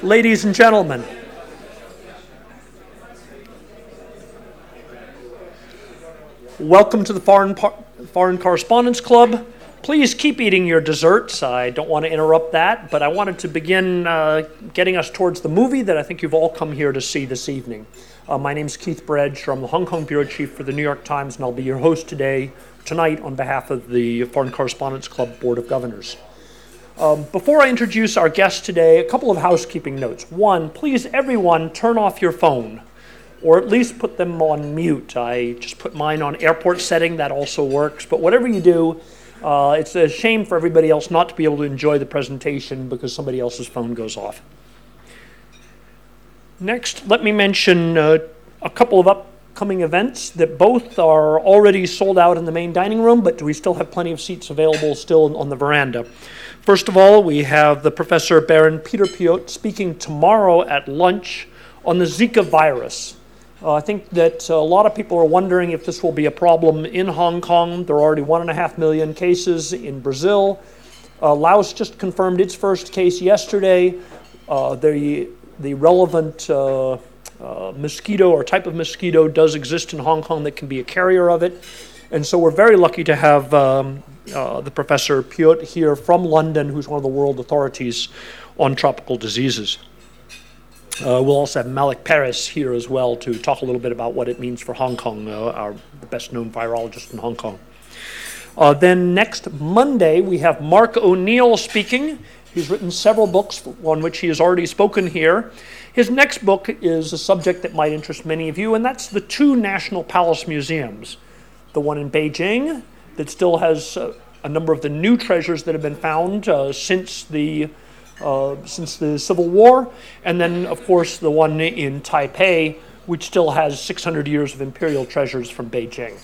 Ladies and gentlemen, welcome to the Foreign Correspondents Club. Please keep eating your desserts. I don't want to interrupt that, but I wanted to begin getting us towards the movie that I think you've all come here to see this evening. My name is Keith Bredge. I'm the Hong Kong Bureau Chief for the New York Times, and I'll be your host tonight on behalf of the Foreign Correspondents Club Board of Governors. Before I introduce our guest today, a couple of housekeeping notes. One, please everyone turn off your phone, or at least put them on mute. I just put mine on airport setting, that also works. But whatever you do, it's a shame for everybody else not to be able to enjoy the presentation because somebody else's phone goes off. Next, let me mention a couple of upcoming events that both are already sold out in the main dining room, but we still have plenty of seats available still on the veranda. First of all, we have the Professor Baron Peter Piot speaking tomorrow at lunch on the Zika virus. I think that a lot of people are wondering if this will be a problem in Hong Kong. There are already 1.5 million cases in Brazil. Laos just confirmed its first case yesterday. The relevant mosquito or type of mosquito does exist in Hong Kong that can be a carrier of it. And so we're very lucky to have the Professor Piot here from London, who's one of the world authorities on tropical diseases. We'll also have Malik Paris here as well to talk a little bit about what it means for Hong Kong, the best-known virologist in Hong Kong. Then next Monday, we have Mark O'Neill speaking. He's written several books on which he has already spoken here. His next book is a subject that might interest many of you, and that's the two National Palace Museums. The one in Beijing that still has a number of the new treasures that have been found since the Civil War, and then, of course, the one in Taipei, which still has 600 years of imperial treasures from Beijing.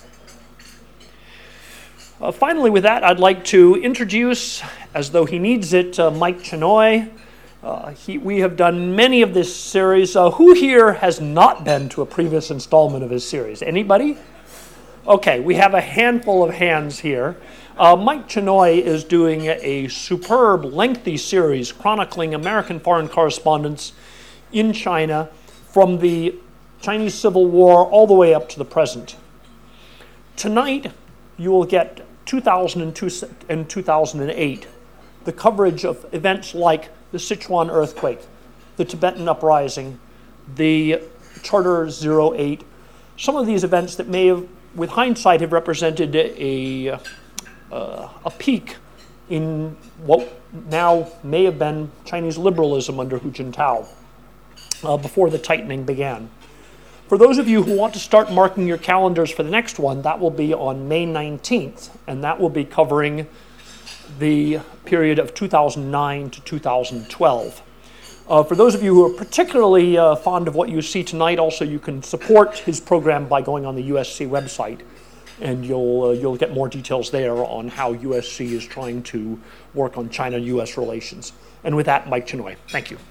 Finally, with that, I'd like to introduce, as though he needs it, Mike Chenoy. We have done many of this series. Who here has not been to a previous installment of his series? Anybody? Okay, we have a handful of hands here. Mike Chenoy is doing a superb, lengthy series chronicling American foreign correspondence in China from the Chinese Civil War all the way up to the present. Tonight, you will get 2002 and 2008, the coverage of events like the Sichuan earthquake, the Tibetan uprising, the Charter 08, some of these events that may have, with hindsight, have represented a peak in what now may have been Chinese liberalism under Hu Jintao before the tightening began. For those of you who want to start marking your calendars for the next one, that will be on May 19th, and that will be covering the period of 2009 to 2012. For those of you who are particularly fond of what you see tonight, also you can support his program by going on the USC website, and you'll get more details there on how USC is trying to work on China-US relations. And with that, Mike Chenoy. Thank you.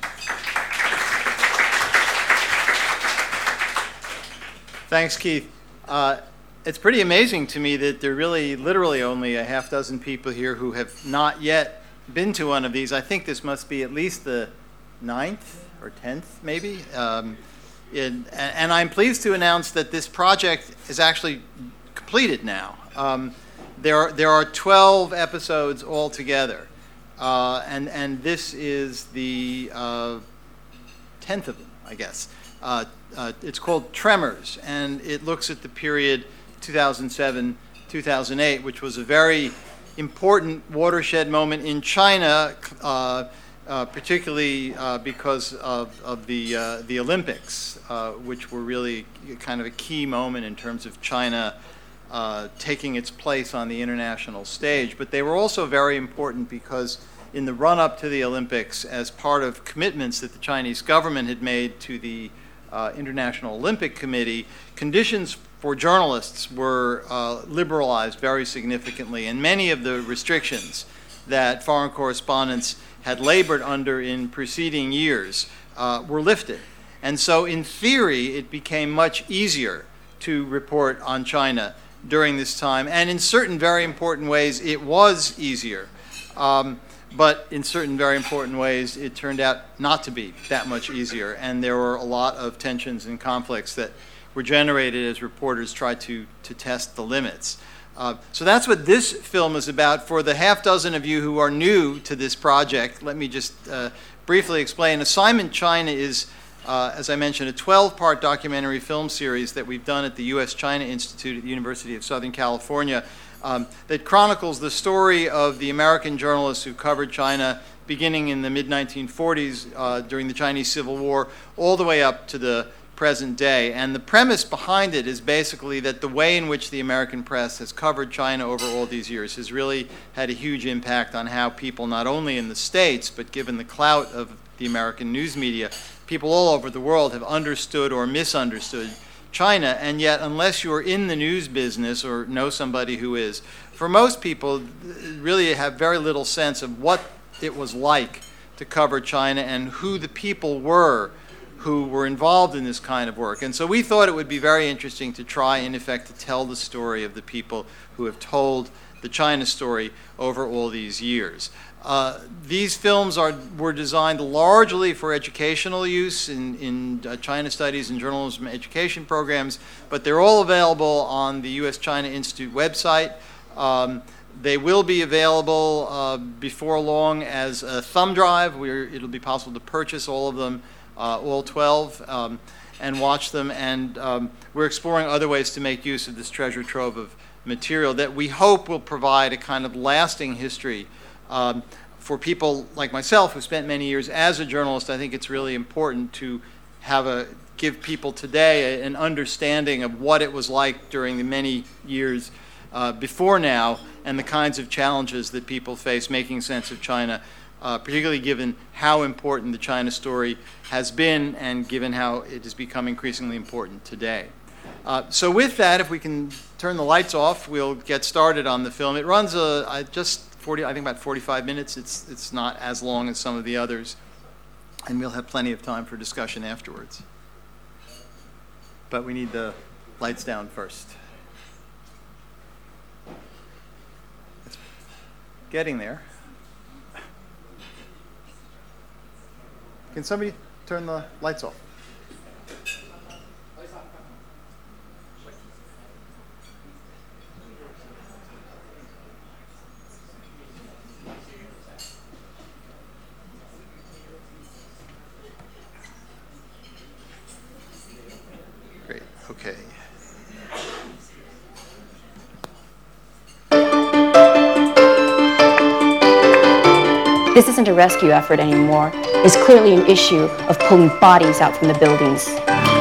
Thanks, Keith. It's pretty amazing to me that there are really literally only a half dozen people here who have not yet been to one of these. I think this must be at least the 9th or 10th, maybe. And I'm pleased to announce that this project is actually completed now. There are 12 episodes altogether, and this is the 10th of them, I guess. It's called Tremors, and it looks at the period 2007-2008, which was a very important watershed moment in China, particularly because of the Olympics, which were really kind of a key moment in terms of China taking its place on the international stage. But they were also very important because in the run-up to the Olympics, as part of commitments that the Chinese government had made to the International Olympic Committee, conditions for journalists were liberalized very significantly, and many of the restrictions that foreign correspondents had labored under in preceding years were lifted. And so in theory, it became much easier to report on China during this time, and in certain very important ways, it was easier. but in certain very important ways, it turned out not to be that much easier, and there were a lot of tensions and conflicts that were generated as reporters tried to test the limits. So that's what this film is about. For the half dozen of you who are new to this project, let me just briefly explain. Assignment China is, as I mentioned, a 12-part documentary film series that we've done at the U.S.-China Institute at the University of Southern California that chronicles the story of the American journalists who covered China beginning in the mid-1940s during the Chinese Civil War all the way up to the present day. And the premise behind it is basically that the way in which the American press has covered China over all these years has really had a huge impact on how people, not only in the States, but given the clout of the American news media, people all over the world have understood or misunderstood China. And yet, unless you're in the news business or know somebody who is, for most people really have very little sense of what it was like to cover China and who the people were who were involved in this kind of work. And so we thought it would be very interesting to try, in effect, to tell the story of the people who have told the China story over all these years. These films were designed largely for educational use in China studies and journalism education programs, but they're all available on the U.S.-China Institute website. They will be available before long as a thumb drive, where it'll be possible to purchase all of them, all 12, and watch them. And we're exploring other ways to make use of this treasure trove of material that we hope will provide a kind of lasting history. For people like myself who spent many years as a journalist, I think it's really important to give people today an understanding of what it was like during the many years before now and the kinds of challenges that people face making sense of China, particularly given how important the China story has been and given how it has become increasingly important today. So with that, if we can turn the lights off, we'll get started on the film. It runs just 40, I think about 45 minutes. It's not as long as some of the others, and we'll have plenty of time for discussion afterwards. But we need the lights down first. It's getting there. Can somebody turn the lights off? Great, okay. This isn't a rescue effort anymore. It's clearly an issue of pulling bodies out from the buildings.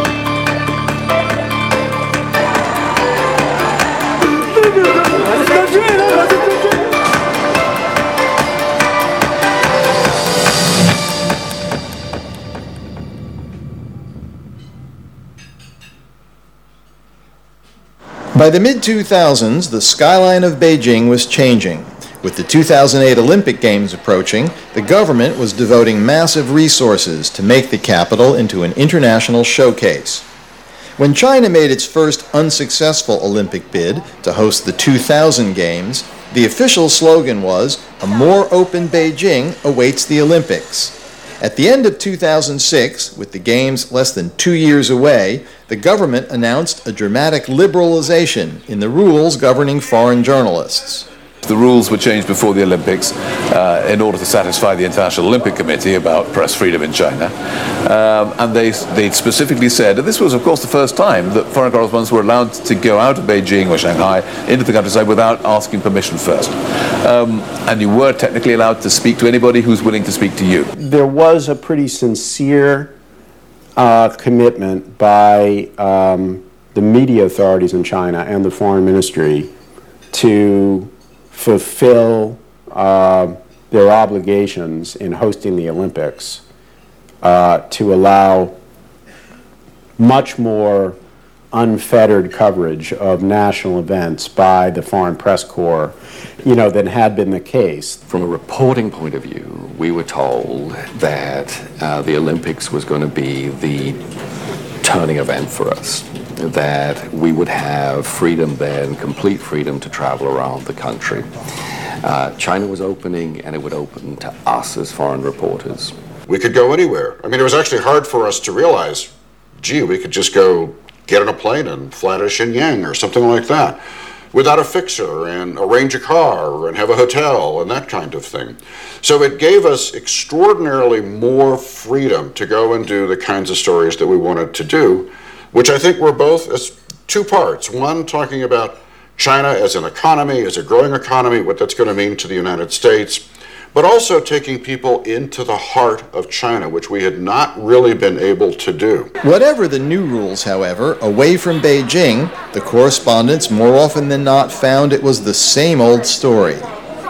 By the mid-2000s, the skyline of Beijing was changing. With the 2008 Olympic Games approaching, the government was devoting massive resources to make the capital into an international showcase. When China made its first unsuccessful Olympic bid to host the 2000 Games, the official slogan was, "A more open Beijing awaits the Olympics." At the end of 2006, with the Games less than 2 years away, the government announced a dramatic liberalization in the rules governing foreign journalists. The rules were changed before the Olympics in order to satisfy the International Olympic Committee about press freedom in China. And they specifically said, and this was of course the first time that foreign correspondents were allowed to go out of Beijing or Shanghai into the countryside without asking permission first. And you were technically allowed to speak to anybody who's willing to speak to you. There was a pretty sincere commitment by the media authorities in China and the foreign ministry to fulfill their obligations in hosting the Olympics, to allow much more unfettered coverage of national events by the Foreign Press Corps, than had been the case. From a reporting point of view, we were told that the Olympics was going to be the turning event for us, that we would have freedom then, complete freedom to travel around the country. China was opening, and it would open to us as foreign reporters. We could go anywhere. I mean, it was actually hard for us to realize, gee, we could just go get on a plane and fly to Shenyang or something like that without a fixer and arrange a car and have a hotel and that kind of thing. So it gave us extraordinarily more freedom to go and do the kinds of stories that we wanted to do, which I think were both as two parts. One, talking about China as an economy, as a growing economy, what that's going to mean to the United States, but also taking people into the heart of China, which we had not really been able to do. Whatever the new rules, however, away from Beijing, the correspondents more often than not found it was the same old story.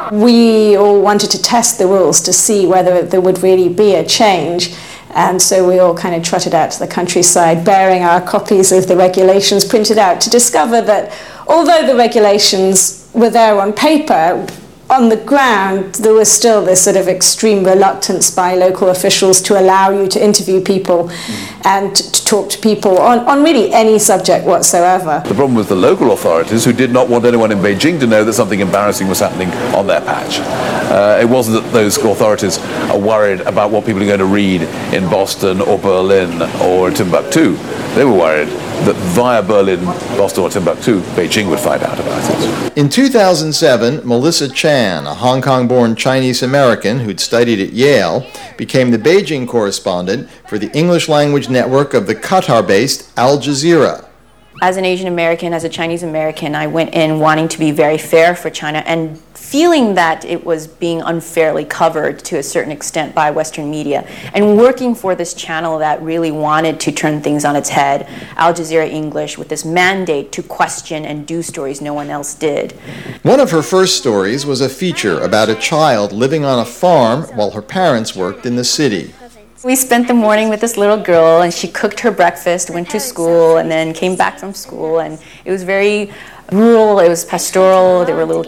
We all wanted to test the rules to see whether there would really be a change. And so we all kind of trotted out to the countryside, bearing our copies of the regulations printed out, to discover that although the regulations were there on paper, on the ground, there was still this sort of extreme reluctance by local officials to allow you to interview people and to talk to people on really any subject whatsoever. The problem was the local authorities, who did not want anyone in Beijing to know that something embarrassing was happening on their patch. It wasn't that those authorities are worried about what people are going to read in Boston or Berlin or Timbuktu. They were worried that via Berlin, Boston or Timbuktu, Beijing would find out about it. In 2007, Melissa Chan, a Hong Kong-born Chinese-American who'd studied at Yale, became the Beijing correspondent for the English-language network of the Qatar-based Al Jazeera. As an Asian American, as a Chinese American, I went in wanting to be very fair for China and feeling that it was being unfairly covered to a certain extent by Western media, and working for this channel that really wanted to turn things on its head, Al Jazeera English, with this mandate to question and do stories no one else did. One of her first stories was a feature about a child living on a farm while her parents worked in the city. We spent the morning with this little girl, and she cooked her breakfast, went to school, and then came back from school, and it was very rural, it was pastoral, there were little,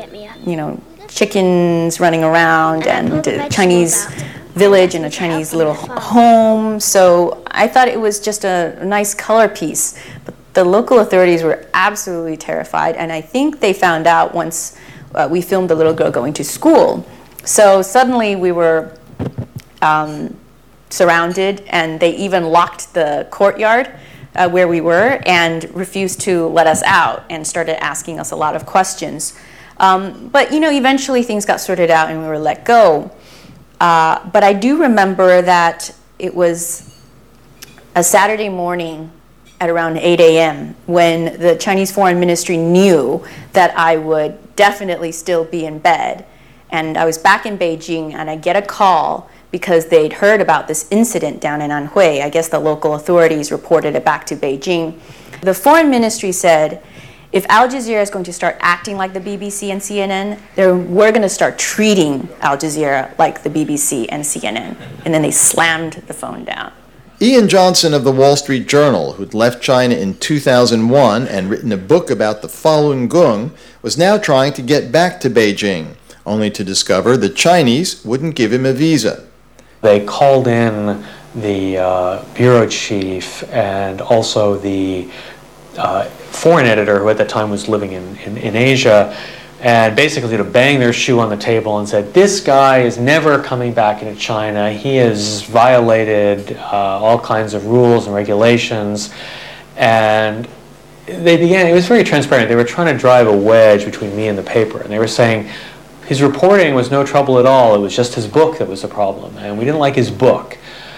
chickens running around, and a Chinese village and a Chinese little home, so I thought it was just a nice color piece. But the local authorities were absolutely terrified, and I think they found out once we filmed the little girl going to school. So suddenly we were surrounded, and they even locked the courtyard where we were and refused to let us out and started asking us a lot of questions. But eventually things got sorted out and we were let go. But I do remember that it was a Saturday morning at around 8 a.m. when the Chinese Foreign Ministry knew that I would definitely still be in bed. And I was back in Beijing, and I get a call because they'd heard about this incident down in Anhui. I guess the local authorities reported it back to Beijing. The Foreign Ministry said, if Al Jazeera is going to start acting like the BBC and CNN, we're going to start treating Al Jazeera like the BBC and CNN. And then they slammed the phone down. Ian Johnson of the Wall Street Journal, who'd left China in 2001 and written a book about the Falun Gong, was now trying to get back to Beijing, only to discover the Chinese wouldn't give him a visa. They called in the bureau chief and also the foreign editor, who at that time was living in Asia, and basically to bang their shoe on the table and said, this guy is never coming back into China. He has violated all kinds of rules and regulations. And it was very transparent. They were trying to drive a wedge between me and the paper. And they were saying, his reporting was no trouble at all. It was just his book that was the problem, and we didn't like his book.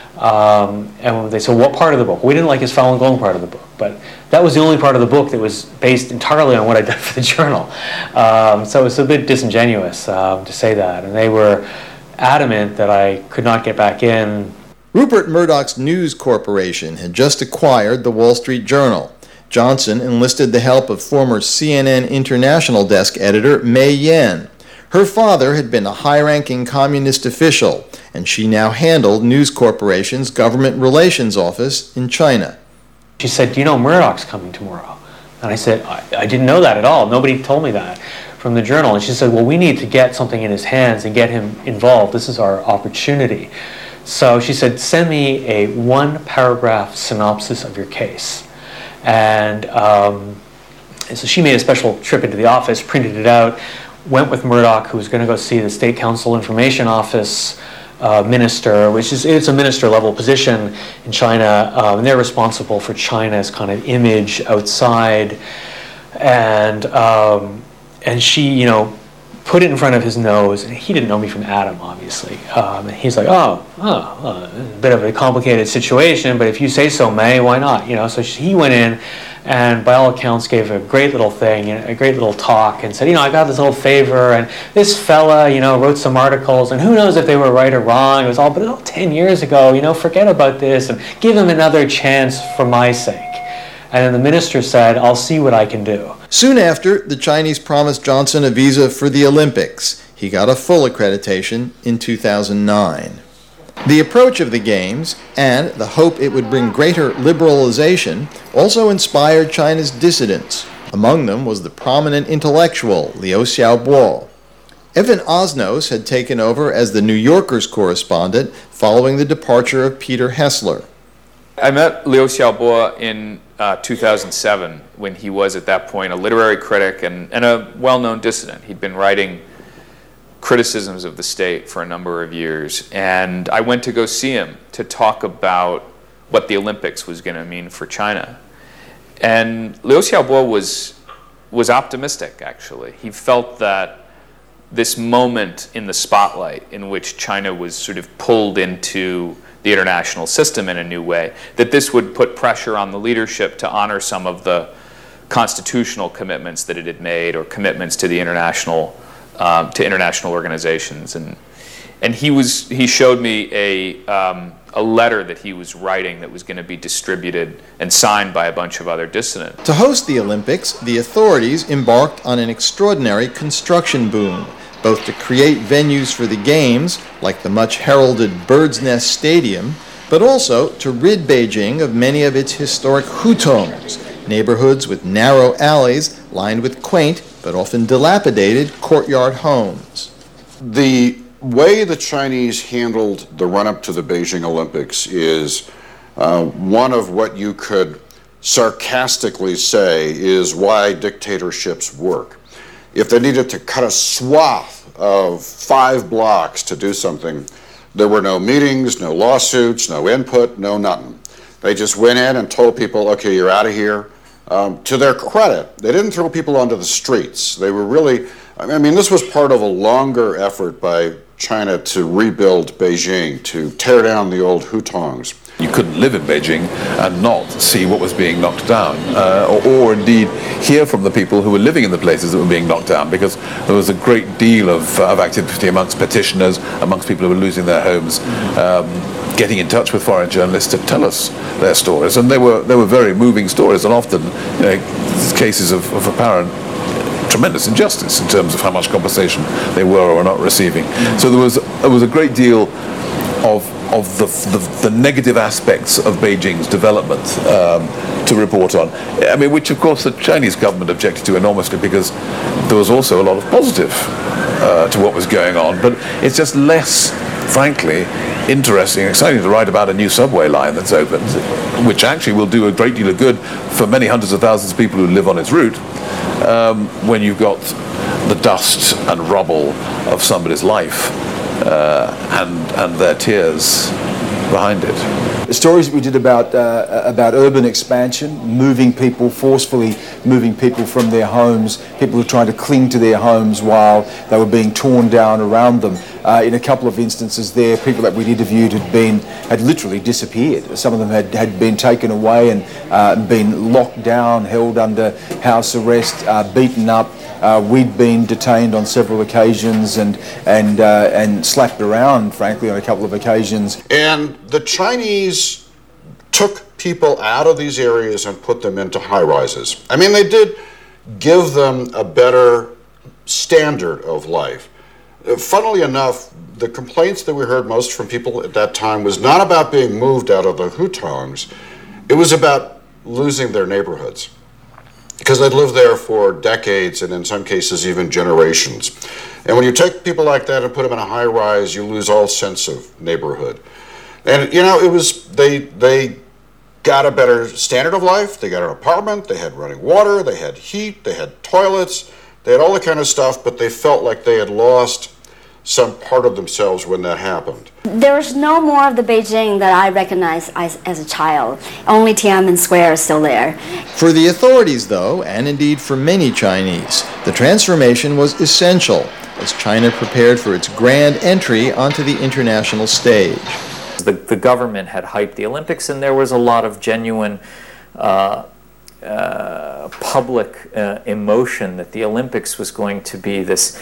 And they said, what part of the book? We didn't like his Falun Gong part of the book, but that was the only part of the book that was based entirely on what I'd done for the journal. So it was a bit disingenuous to say that, and they were adamant that I could not get back in. Rupert Murdoch's News Corporation had just acquired the Wall Street Journal. Johnson enlisted the help of former CNN International Desk editor Mei Yan. Her father had been a high-ranking communist official, and she now handled News Corporation's government relations office in China. She said, do you know Murdoch's coming tomorrow? And I said, I didn't know that at all. Nobody told me that from the journal. And she said, well, we need to get something in his hands and get him involved. This is our opportunity. So she said, send me a one-paragraph synopsis of your case. And so she made a special trip into the office, printed it out. went with Murdoch, who was going to go see the State Council Information Office minister, it's a minister level position in China, and they're responsible for China's kind of image outside, and she, put it in front of his nose, and he didn't know me from Adam, obviously. And he's like, a bit of a complicated situation, but if you say so, May, why not? So he went in, and by all accounts gave a great little thing, a great little talk, and said, I got this little favor, and this fella, wrote some articles, and who knows if they were right or wrong. It was all 10 years ago, forget about this, and give him another chance for my sake. And then the minister said, I'll see what I can do. Soon after, the Chinese promised Johnson a visa for the Olympics. He got a full accreditation in 2009. The approach of the Games and the hope it would bring greater liberalization also inspired China's dissidents. Among them was the prominent intellectual Liu Xiaobo. Evan Osnos had taken over as the New Yorker's correspondent following the departure of Peter Hessler. I met Liu Xiaobo in 2007 when he was at that point a literary critic and a well-known dissident. He'd been writing criticisms of the state for a number of years, and I went to go see him to talk about what the Olympics was going to mean for China. And Liu Xiaobo was optimistic, actually. He felt that this moment in the spotlight in which China was sort of pulled into the international system in a new way, that this would put pressure on the leadership to honor some of the constitutional commitments that it had made, or commitments to the international organizations. And he showed me a letter that he was writing that was going to be distributed and signed by a bunch of other dissidents. To host the Olympics, the authorities embarked on an extraordinary construction boom, both to create venues for the Games, like the much-heralded Bird's Nest Stadium, but also to rid Beijing of many of its historic hutongs, neighborhoods with narrow alleys lined with quaint but often dilapidated courtyard homes. The way the Chinese handled the run-up to the Beijing Olympics is one of what you could sarcastically say is why dictatorships work. If they needed to cut a swath of 5 blocks to do something, there were no meetings, no lawsuits, no input, no nothing. They just went in and told people, okay, you're out of here. To their credit, they didn't throw people onto the streets. They were really, this was part of a longer effort by China to rebuild Beijing, to tear down the old hutongs. You couldn't live in Beijing and not see what was being knocked down, or indeed hear from the people who were living in the places that were being knocked down, because there was a great deal of activity amongst petitioners, amongst people who were losing their homes, getting in touch with foreign journalists to tell us their stories. And they were very moving stories, and often cases of apparent tremendous injustice in terms of how much compensation they were or were not receiving. So there was a great deal of the negative aspects of Beijing's development to report on. Which of course the Chinese government objected to enormously, because there was also a lot of positive to what was going on. But it's just less, frankly, interesting and exciting to write about a new subway line that's opened, which actually will do a great deal of good for many hundreds of thousands of people who live on its route, when you've got the dust and rubble of somebody's life and their tears behind it. The stories that we did about urban expansion, forcefully moving people from their homes, people who were trying to cling to their homes while they were being torn down around them. In a couple of instances there, people that we'd interviewed had literally disappeared. Some of them had been taken away and been locked down, held under house arrest, beaten up. We'd been detained on several occasions and slapped around, frankly, on a couple of occasions. And the Chinese took people out of these areas and put them into high-rises. They did give them a better standard of life. Funnily enough, the complaints that we heard most from people at that time was not about being moved out of the hutongs. It was about losing their neighborhoods, because they'd lived there for decades and in some cases even generations. And when you take people like that and put them in a high rise, you lose all sense of neighborhood. And they got a better standard of life, they got an apartment, they had running water, they had heat, they had toilets, They had all the kind of stuff, but they felt like they had lost some part of themselves when that happened. There's no more of the Beijing that I recognize as a child. Only Tiananmen Square is still there. For the authorities, though, and indeed for many Chinese, the transformation was essential as China prepared for its grand entry onto the international stage. The government had hyped the Olympics, and there was a lot of genuine public emotion that the Olympics was going to be this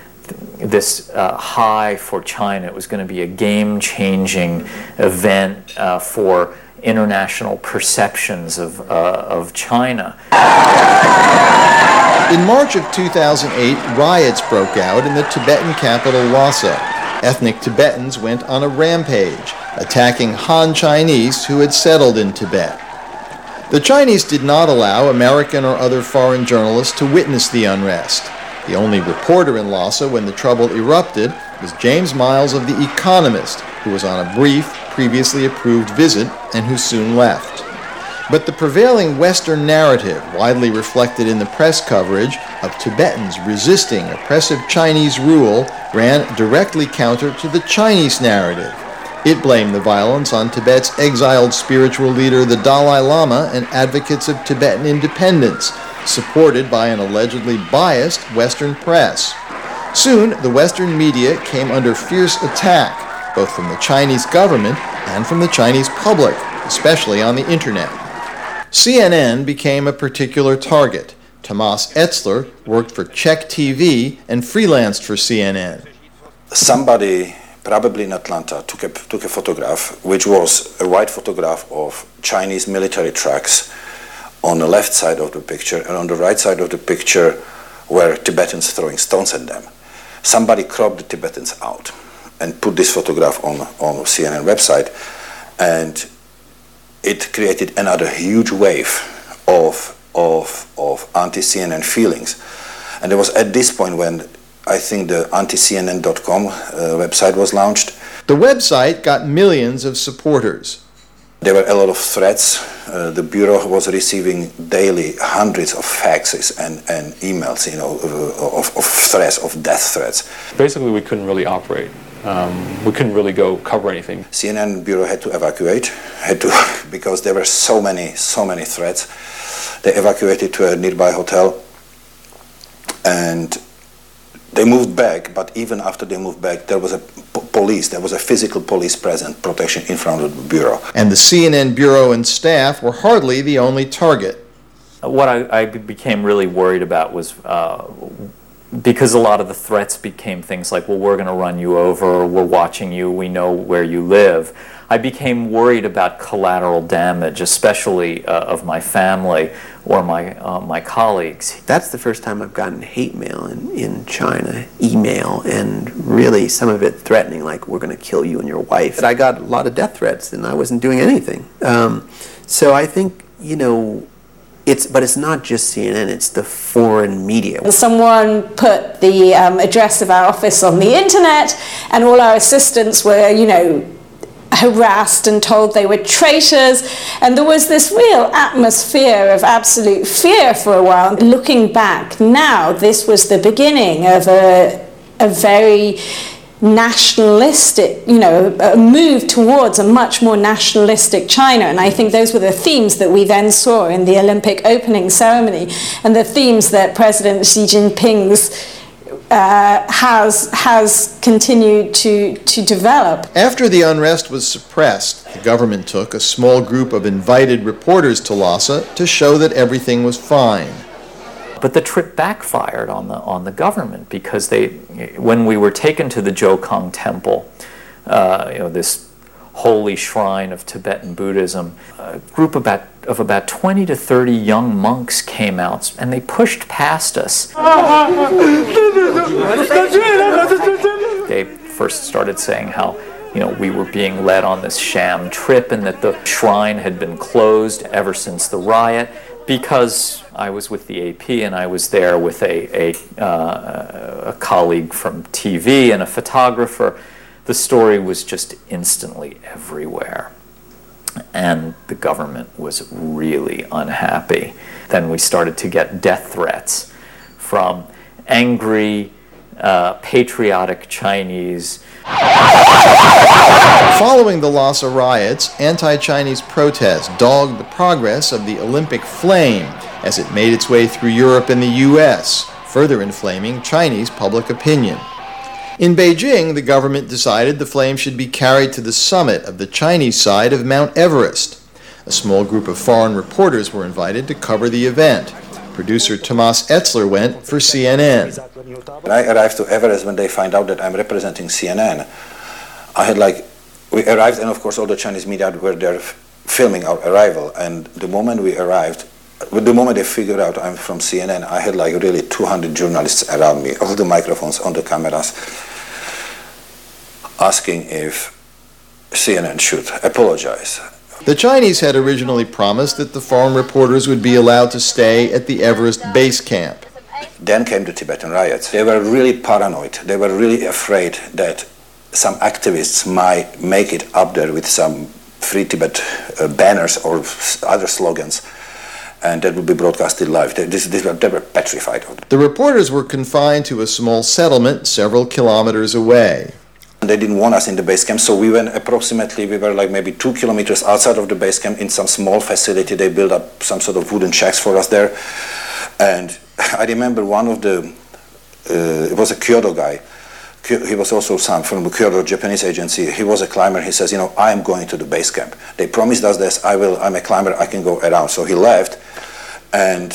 high for China. It was going to be a game-changing event for international perceptions of China. In March of 2008, riots broke out in the Tibetan capital Lhasa. Ethnic Tibetans went on a rampage, attacking Han Chinese who had settled in Tibet. The Chinese did not allow American or other foreign journalists to witness the unrest. The only reporter in Lhasa when the trouble erupted was James Miles of The Economist, who was on a brief, previously approved visit and who soon left. But the prevailing Western narrative, widely reflected in the press coverage of Tibetans resisting oppressive Chinese rule, ran directly counter to the Chinese narrative. It blamed the violence on Tibet's exiled spiritual leader, the Dalai Lama, and advocates of Tibetan independence, supported by an allegedly biased Western press. Soon, the Western media came under fierce attack, both from the Chinese government and from the Chinese public, especially on the internet. CNN became a particular target. Tomas Etzler worked for Czech TV and freelanced for CNN. Somebody, probably in Atlanta, took a photograph, which was a white photograph of Chinese military trucks on the left side of the picture, and on the right side of the picture were Tibetans throwing stones at them. Somebody cropped the Tibetans out and put this photograph on CNN website, and it created another huge wave of anti-CNN feelings. And it was at this point when I think the anti-CNN.com website was launched. The website got millions of supporters. There were a lot of threats. The Bureau was receiving daily hundreds of faxes and emails, of threats, of death threats. Basically, we couldn't really operate. We couldn't really go cover anything. CNN Bureau had to evacuate, because there were so many threats. They evacuated to a nearby hotel, and they moved back, but even after they moved back, there was a physical police present, protection in front of the Bureau. And the CNN Bureau and staff were hardly the only target. What I became really worried about was, because a lot of the threats became things like, well, we're going to run you over, we're watching you, we know where you live. I became worried about collateral damage, especially of my family or my colleagues. That's the first time I've gotten hate mail in China, email, and really some of it threatening, like, we're going to kill you and your wife. And I got a lot of death threats, and I wasn't doing anything. So I think, but it's not just CNN, it's the foreign media. Someone put the address of our office on the internet, and all our assistants were, harassed and told they were traitors, and there was this real atmosphere of absolute fear for a while. Looking back now, this was the beginning of a very nationalistic, a move towards a much more nationalistic China. And I think those were the themes that we then saw in the Olympic opening ceremony, and the themes that President Xi Jinping's has continued to develop. After the unrest was suppressed, the government took a small group of invited reporters to Lhasa to show that everything was fine. But the trip backfired on the government, because when we were taken to the Jokang Temple, this holy shrine of Tibetan Buddhism, a group of about 20 to 30 young monks came out, and they pushed past us. They first started saying how we were being led on this sham trip, and that the shrine had been closed ever since the riot. Because I was with the AP and I was there with a colleague from TV and a photographer, the story was just instantly everywhere. And the government was really unhappy. Then we started to get death threats from angry, patriotic Chinese. Following the Lhasa riots, anti-Chinese protests dogged the progress of the Olympic flame as it made its way through Europe and the U.S., further inflaming Chinese public opinion. In Beijing, the government decided the flame should be carried to the summit of the Chinese side of Mount Everest. A small group of foreign reporters were invited to cover the event. Producer Tomas Etzler went for CNN. When I arrived to Everest, when they find out that I'm representing CNN, we arrived, and of course all the Chinese media were there filming our arrival, and the moment we arrived, the moment they figured out I'm from CNN, I had like really 200 journalists around me, all the microphones on the cameras, asking if CNN should apologize. The Chinese had originally promised that the foreign reporters would be allowed to stay at the Everest base camp. Then came the Tibetan riots. They were really paranoid. They were really afraid that some activists might make it up there with some Free Tibet banners or other slogans, and that would be broadcasted live. They were petrified of it. The reporters were confined to a small settlement several kilometers away. They didn't want us in the base camp, so we were like maybe 2 kilometers outside of the base camp in some small facility. They built up some sort of wooden shacks for us there. And I remember one of it was a Kyoto guy. He was also from the Kyoto Japanese agency. He was a climber. He says, I am going to the base camp. They promised us this. I'm a climber. I can go around. So he left. And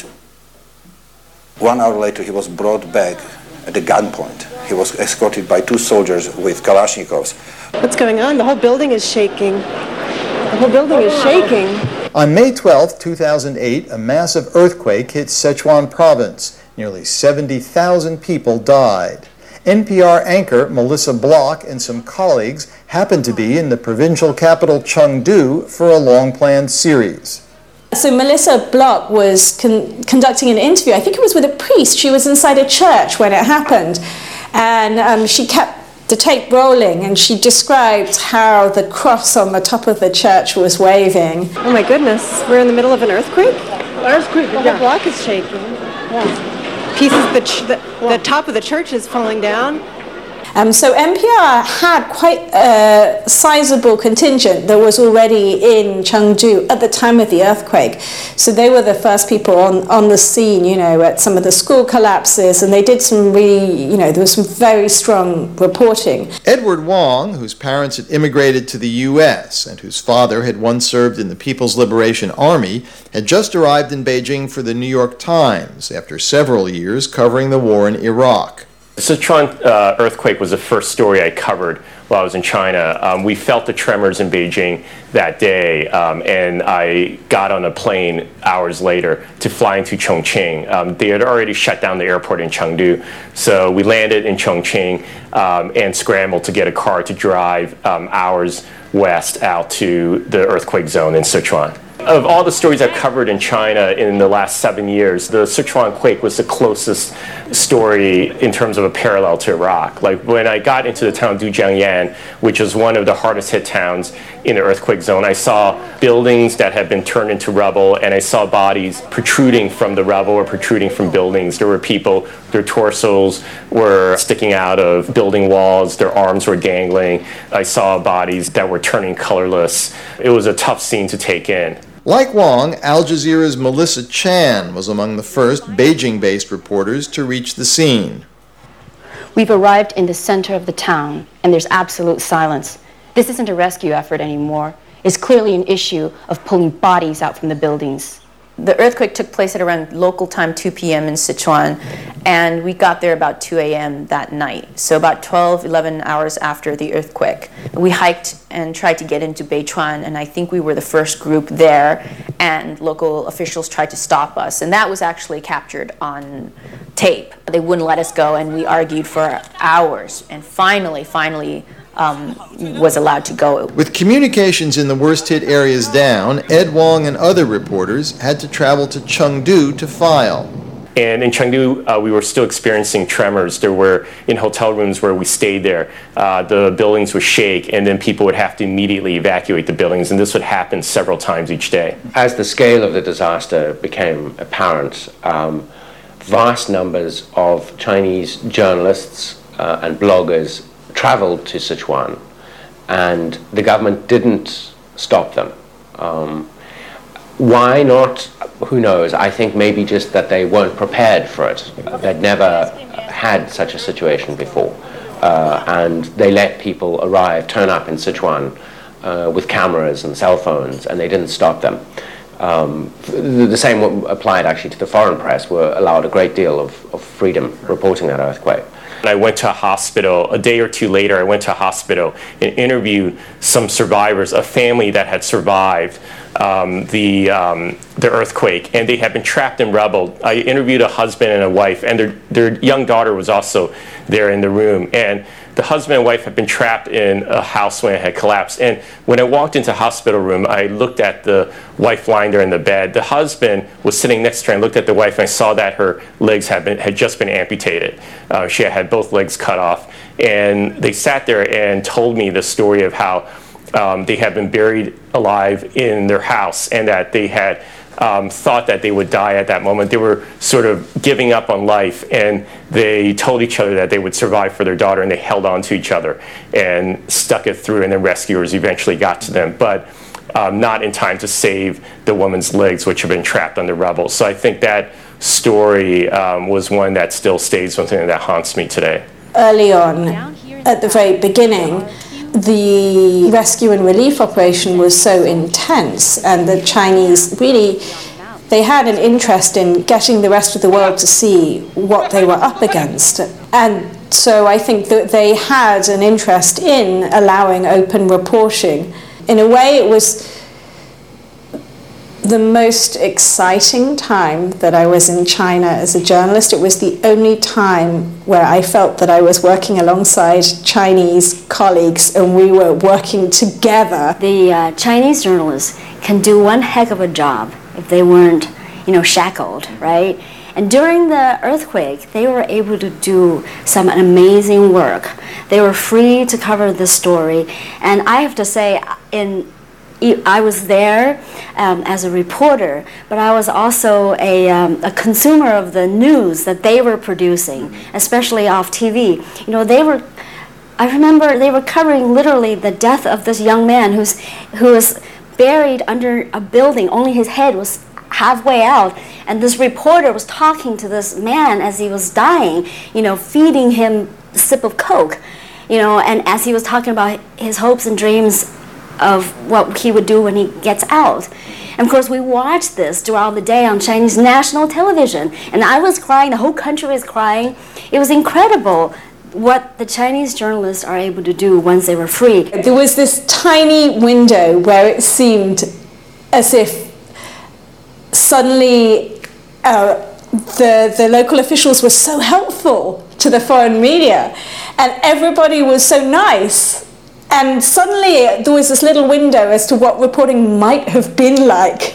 1 hour later, he was brought back at the gunpoint. He was escorted by 2 soldiers with Kalashnikovs. What's going on? The whole building is shaking. The whole building is shaking. On May 12, 2008, a massive earthquake hit Sichuan province. Nearly 70,000 people died. NPR anchor Melissa Block and some colleagues happened to be in the provincial capital Chengdu for a long-planned series. So Melissa Block was conducting an interview. I think it was with a priest. She was inside a church when it happened. And she kept the tape rolling, and she described how the cross on the top of the church was waving. Oh my goodness, we're in the middle of an earthquake? Earthquake, the whole block is shaking. Yeah. Pieces, the top of the church is falling down. So NPR had quite a sizable contingent that was already in Chengdu at the time of the earthquake. So they were the first people on the scene, at some of the school collapses, and they did some really, there was some very strong reporting. Edward Wong, whose parents had immigrated to the U.S. and whose father had once served in the People's Liberation Army, had just arrived in Beijing for the New York Times after several years covering the war in Iraq. The Sichuan earthquake was the first story I covered while I was in China. We felt the tremors in Beijing that day, and I got on a plane hours later to fly into Chongqing. They had already shut down the airport in Chengdu, so we landed in Chongqing and scrambled to get a car to drive hours west out to the earthquake zone in Sichuan. Of all the stories I've covered in China in the last 7 years, the Sichuan quake was the closest story in terms of a parallel to Iraq. Like when I got into the town Dujiangyan, which is one of the hardest hit towns in the earthquake zone, I saw buildings that had been turned into rubble, and I saw bodies protruding from the rubble or protruding from buildings. There were people, their torsos were sticking out of building walls, their arms were dangling. I saw bodies that were turning colorless. It was a tough scene to take in. Like Wong, Al Jazeera's Melissa Chan was among the first Beijing-based reporters to reach the scene. We've arrived in the center of the town, and there's absolute silence. This isn't a rescue effort anymore. It's clearly an issue of pulling bodies out from the buildings. The earthquake took place at around local time 2 p.m. in Sichuan, and we got there about 2 a.m. that night, so about 11 hours after the earthquake. We hiked and tried to get into Beichuan, and I think we were the first group there, and local officials tried to stop us, and that was actually captured on tape. They wouldn't let us go, and we argued for hours, and finally, was allowed to go. With communications in the worst-hit areas down, Ed Wong and other reporters had to travel to Chengdu to file. And in Chengdu, we were still experiencing tremors. There were, in hotel rooms where we stayed there, the buildings would shake, and then people would have to immediately evacuate the buildings, and this would happen several times each day. As the scale of the disaster became apparent, vast numbers of Chinese journalists and bloggers traveled to Sichuan, and the government didn't stop them. Why not? Who knows? I think maybe just that they weren't prepared for it. They'd never had such a situation before. And they let people turn up in Sichuan with cameras and cell phones, and they didn't stop them. The same applied actually to the foreign press, were allowed a great deal of freedom reporting that earthquake. I went to a hospital, a day or two later, I went to a hospital and interviewed some survivors, a family that had survived the earthquake, and they had been trapped in rubble. I interviewed a husband and a wife, and their young daughter was also there in the room. And the husband and wife had been trapped in a house when it had collapsed. And when I walked into the hospital room, I looked at the wife lying there in the bed. The husband was sitting next to her and looked at the wife, and I saw that her legs had just been amputated. She had both legs cut off. And they sat there and told me the story of how they had been buried alive in their house, and that they had thought that they would die at that moment. They were sort of giving up on life, and they told each other that they would survive for their daughter, and they held on to each other and stuck it through, and then rescuers eventually got to them, but not in time to save the woman's legs, which had been trapped under rubble. So I think that story was one that still stays with me and that haunts me today. Early on, at the very beginning, the rescue and relief operation was so intense, and the Chinese really, they had an interest in getting the rest of the world to see what they were up against. And so I think that they had an interest in allowing open reporting. In a way, it was the most exciting time that I was in China as a journalist. It was the only time where I felt that I was working alongside Chinese colleagues and we were working together. The Chinese journalists can do one heck of a job if they weren't, shackled, right? And during the earthquake, they were able to do some amazing work. They were free to cover the story. And I have to say, I was there as a reporter, but I was also a consumer of the news that they were producing, especially off TV. I remember they were covering literally the death of this young man who was buried under a building. Only his head was halfway out, and this reporter was talking to this man as he was dying, feeding him a sip of Coke, and as he was talking about his hopes and dreams of what he would do when he gets out. And of course, we watched this throughout the day on Chinese national television. And I was crying, the whole country was crying. It was incredible what the Chinese journalists are able to do once they were free. There was this tiny window where it seemed as if suddenly the local officials were so helpful to the foreign media, and everybody was so nice. And suddenly there was this little window as to what reporting might have been like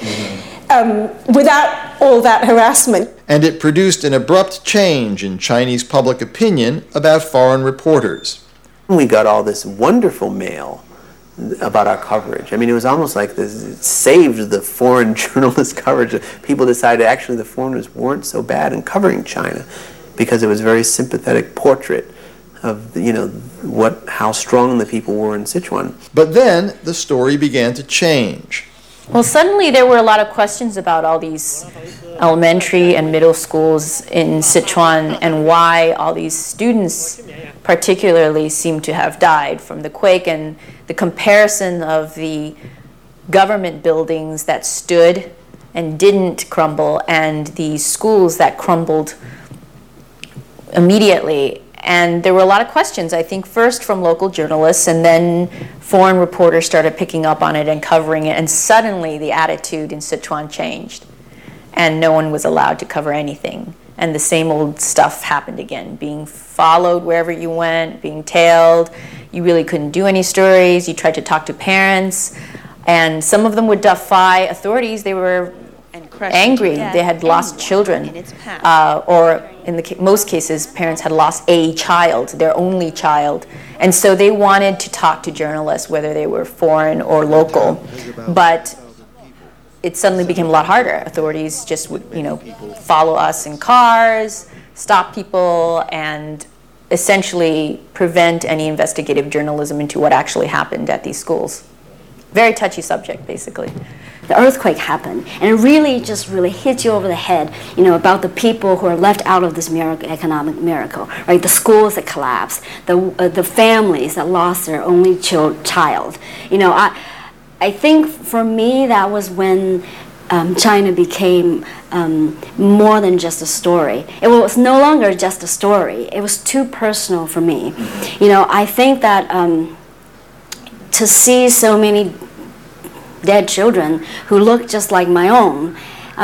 without all that harassment. And it produced an abrupt change in Chinese public opinion about foreign reporters. We got all this wonderful mail about our coverage. I mean, it was almost like this, it saved the foreign journalist coverage. People decided actually the foreigners weren't so bad in covering China because it was a very sympathetic portrait of how strong the people were in Sichuan. But then the story began to change. Well, suddenly there were a lot of questions about all these elementary and middle schools in Sichuan and why all these students particularly seem to have died from the quake, and the comparison of the government buildings that stood and didn't crumble and the schools that crumbled immediately. And there were a lot of questions, I think, first from local journalists, and then foreign reporters started picking up on it and covering it, and suddenly the attitude in Sichuan changed, and no one was allowed to cover anything. And the same old stuff happened again, being followed wherever you went, being tailed. You really couldn't do any stories. You tried to talk to parents, and some of them would defy authorities. They were angry. They had lost children, or in most cases, parents had lost a child, their only child. And so they wanted to talk to journalists, whether they were foreign or local. But it suddenly became a lot harder. Authorities just would, follow us in cars, stop people, and essentially prevent any investigative journalism into what actually happened at these schools. Very touchy subject, basically. The earthquake happened, and it really hit you over the head, about the people who are left out of this economic miracle, right? The schools that collapsed, the families that lost their only child. I think for me that was when China became more than just a story. It was no longer just a story. It was too personal for me. I think that to see so many dead children who looked just like my own,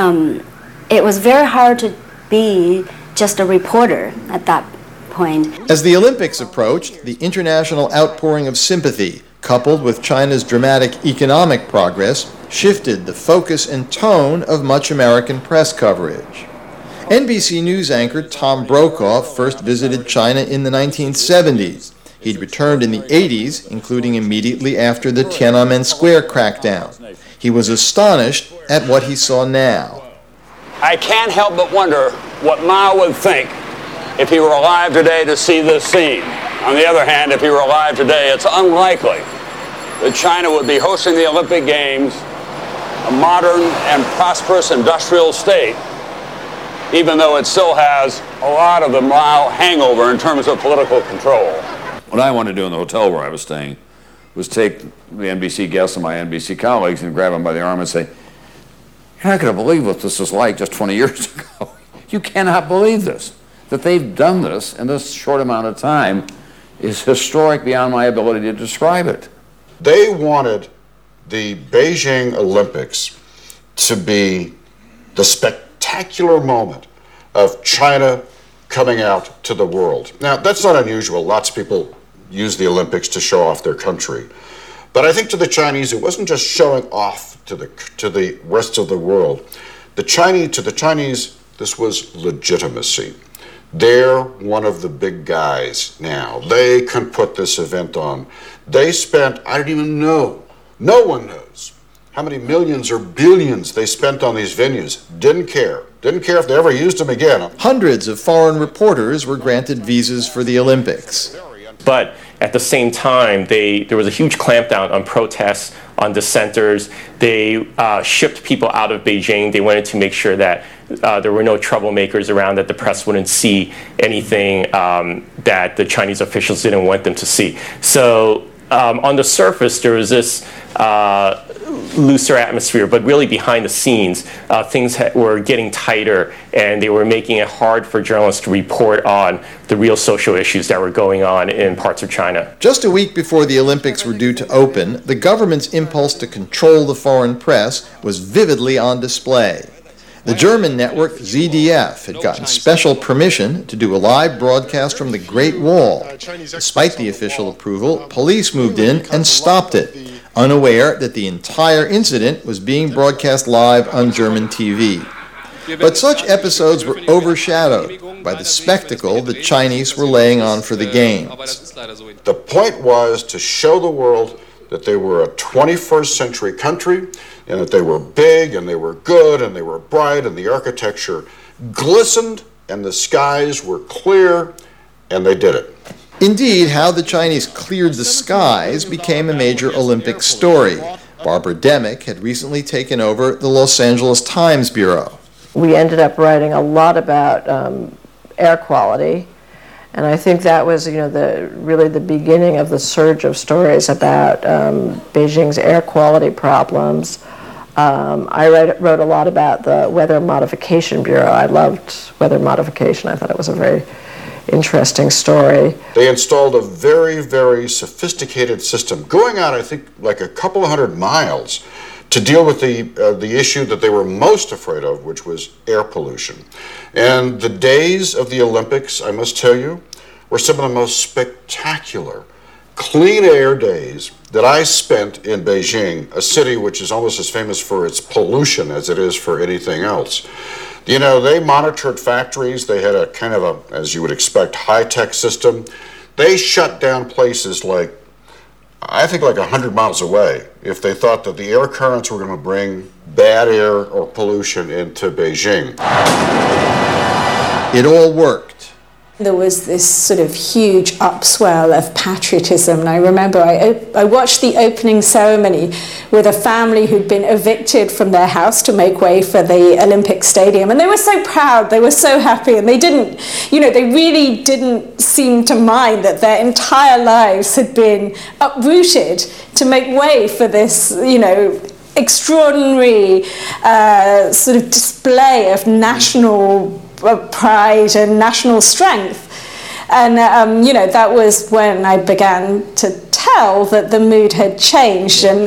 it was very hard to be just a reporter at that point. As the Olympics approached, the international outpouring of sympathy, coupled with China's dramatic economic progress, shifted the focus and tone of much American press coverage. NBC News anchor Tom Brokaw first visited China in the 1970s. He'd returned in the 80s, including immediately after the Tiananmen Square crackdown. He was astonished at what he saw now. I can't help but wonder what Mao would think if he were alive today to see this scene. On the other hand, if he were alive today, it's unlikely that China would be hosting the Olympic Games, a modern and prosperous industrial state, even though it still has a lot of the Mao hangover in terms of political control. What I wanted to do in the hotel where I was staying was take the NBC guests and my NBC colleagues and grab them by the arm and say, "You're not going to believe what this was like just 20 years ago. You cannot believe this. That they've done this in this short amount of time is historic beyond my ability to describe it." They wanted the Beijing Olympics to be the spectacular moment of China coming out to the world. Now, that's not unusual. Lots of people use the Olympics to show off their country. But I think to the Chinese, it wasn't just showing off to the rest of the world. To the Chinese, this was legitimacy. They're one of the big guys now. They can put this event on. They spent, I don't even know, no one knows how many millions or billions they spent on these venues. Didn't care. Didn't care if they ever used them again. Hundreds of foreign reporters were granted visas for the Olympics. But at the same time, there was a huge clampdown on protests, on dissenters. They shipped people out of Beijing. They wanted to make sure that there were no troublemakers around, that the press wouldn't see anything that the Chinese officials didn't want them to see. So on the surface, there was this looser atmosphere, but really behind the scenes, things were getting tighter, and they were making it hard for journalists to report on the real social issues that were going on in parts of China. Just a week before the Olympics were due to open, the government's impulse to control the foreign press was vividly on display. The German network ZDF had gotten special permission to do a live broadcast from the Great Wall. Despite the official approval, police moved in and stopped it, unaware that the entire incident was being broadcast live on German TV. But such episodes were overshadowed by the spectacle the Chinese were laying on for the Games. The point was to show the world that they were a 21st century country, and that they were big, and they were good, and they were bright, and the architecture glistened, and the skies were clear, and they did it. Indeed, how the Chinese cleared the skies became a major Olympic story. Barbara Demick had recently taken over the Los Angeles Times Bureau. We ended up writing a lot about air quality, and I think that was, really the beginning of the surge of stories about Beijing's air quality problems. I wrote a lot about the Weather Modification Bureau. I loved weather modification. I thought it was a very interesting story. They installed a very, very sophisticated system, going out, I think, like a couple of 100 miles to deal with the issue that they were most afraid of, which was air pollution. And the days of the Olympics, I must tell you, were some of the most spectacular clean air days that I spent in Beijing, a city which is almost as famous for its pollution as it is for anything else. They monitored factories. They had a kind of as you would expect, high-tech system. They shut down places like I think like 100 miles away, if they thought that the air currents were going to bring bad air or pollution into Beijing. It all worked. There was this sort of huge upswell of patriotism. And I remember I watched the opening ceremony with a family who'd been evicted from their house to make way for the Olympic Stadium. And they were so proud, they were so happy, and they didn't, they really didn't seem to mind that their entire lives had been uprooted to make way for this, extraordinary sort of display of national pride and national strength. And that was when I began to tell that the mood had changed, and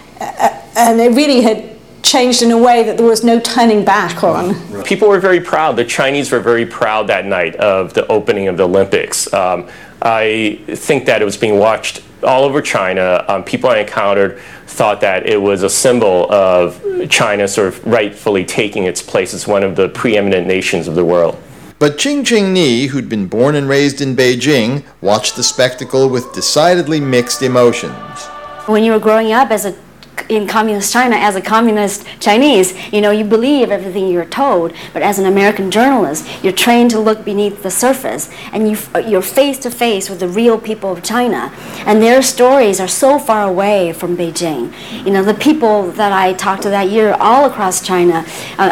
it really had changed in a way that there was no turning back on. People were very proud. The Chinese were very proud that night of the opening of the Olympics. I think that it was being watched all over China. People I encountered thought that it was a symbol of China sort of rightfully taking its place as one of the preeminent nations of the world. But Ching Ching-ni, who'd been born and raised in Beijing, watched the spectacle with decidedly mixed emotions. When you were growing up in communist China as a communist Chinese, you believe everything you're told, but as an American journalist, you're trained to look beneath the surface, and you're face to face with the real people of China, and their stories are so far away from Beijing. The people that I talked to that year all across China,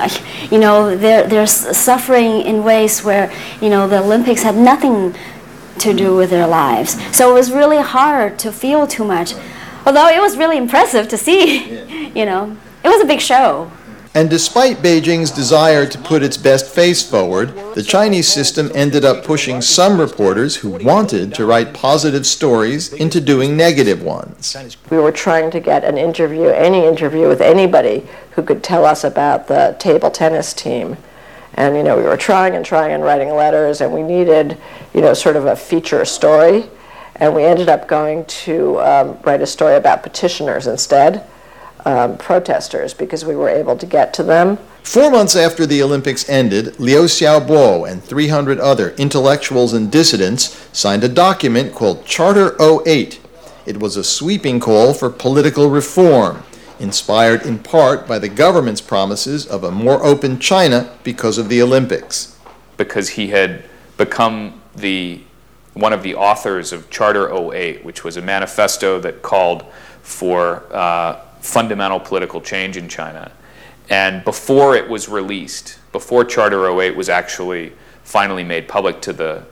they're suffering in ways where, the Olympics had nothing to do with their lives. So it was really hard to feel too much. Although it was really impressive to see, it was a big show. And despite Beijing's desire to put its best face forward, the Chinese system ended up pushing some reporters who wanted to write positive stories into doing negative ones. We were trying to get any interview with anybody who could tell us about the table tennis team. And, we were trying and writing letters, and we needed, sort of a feature story. And we ended up going to write a story about petitioners instead, protesters, because we were able to get to them. 4 months after the Olympics ended, Liu Xiaobo and 300 other intellectuals and dissidents signed a document called Charter 08. It was a sweeping call for political reform, inspired in part by the government's promises of a more open China because of the Olympics. Because he had become one of the authors of Charter 08, which was a manifesto that called for fundamental political change in China. And before it was released, before Charter 08 was actually finally made public, the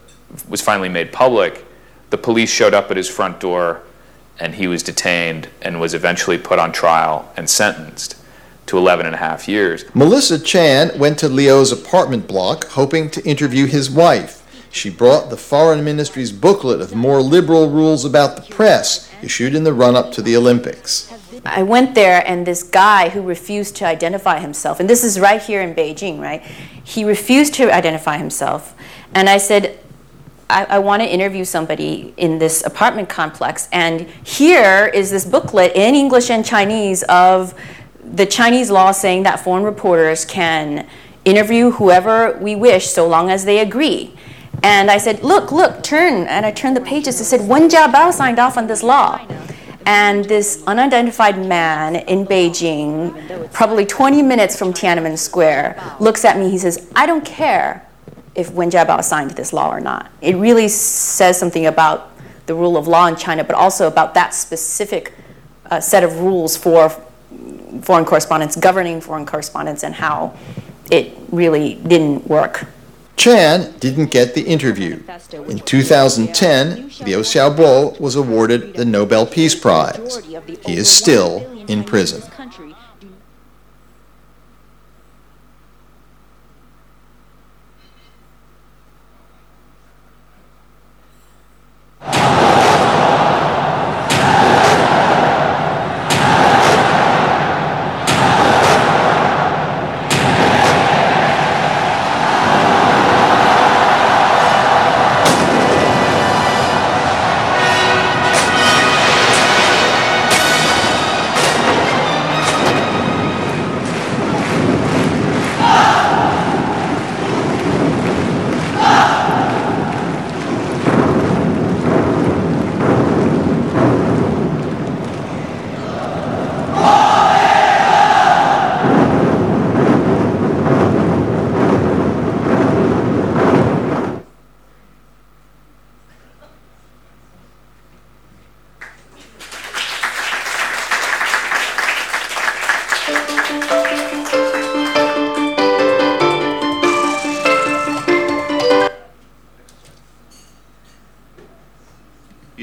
police showed up at his front door, and he was detained and was eventually put on trial and sentenced to 11.5 years. Melissa Chan went to Liu's apartment block hoping to interview his wife. She brought the Foreign Ministry's booklet of more liberal rules about the press, issued in the run-up to the Olympics. I went there, and this guy who refused to identify himself, and this is right here in Beijing, right? He refused to identify himself, and I said, I want to interview somebody in this apartment complex, and here is this booklet in English and Chinese of the Chinese law saying that foreign reporters can interview whoever we wish so long as they agree. And I said, look, turn. And I turned the pages. It said, Wen Jiabao signed off on this law. And this unidentified man in Beijing, probably 20 minutes from Tiananmen Square, looks at me. He says, I don't care if Wen Jiabao signed this law or not. It really says something about the rule of law in China, but also about that specific set of rules for foreign correspondence, governing foreign correspondence, and how it really didn't work. Chan didn't get the interview. In 2010, Liu Xiaobo was awarded the Nobel Peace Prize. He is still in prison.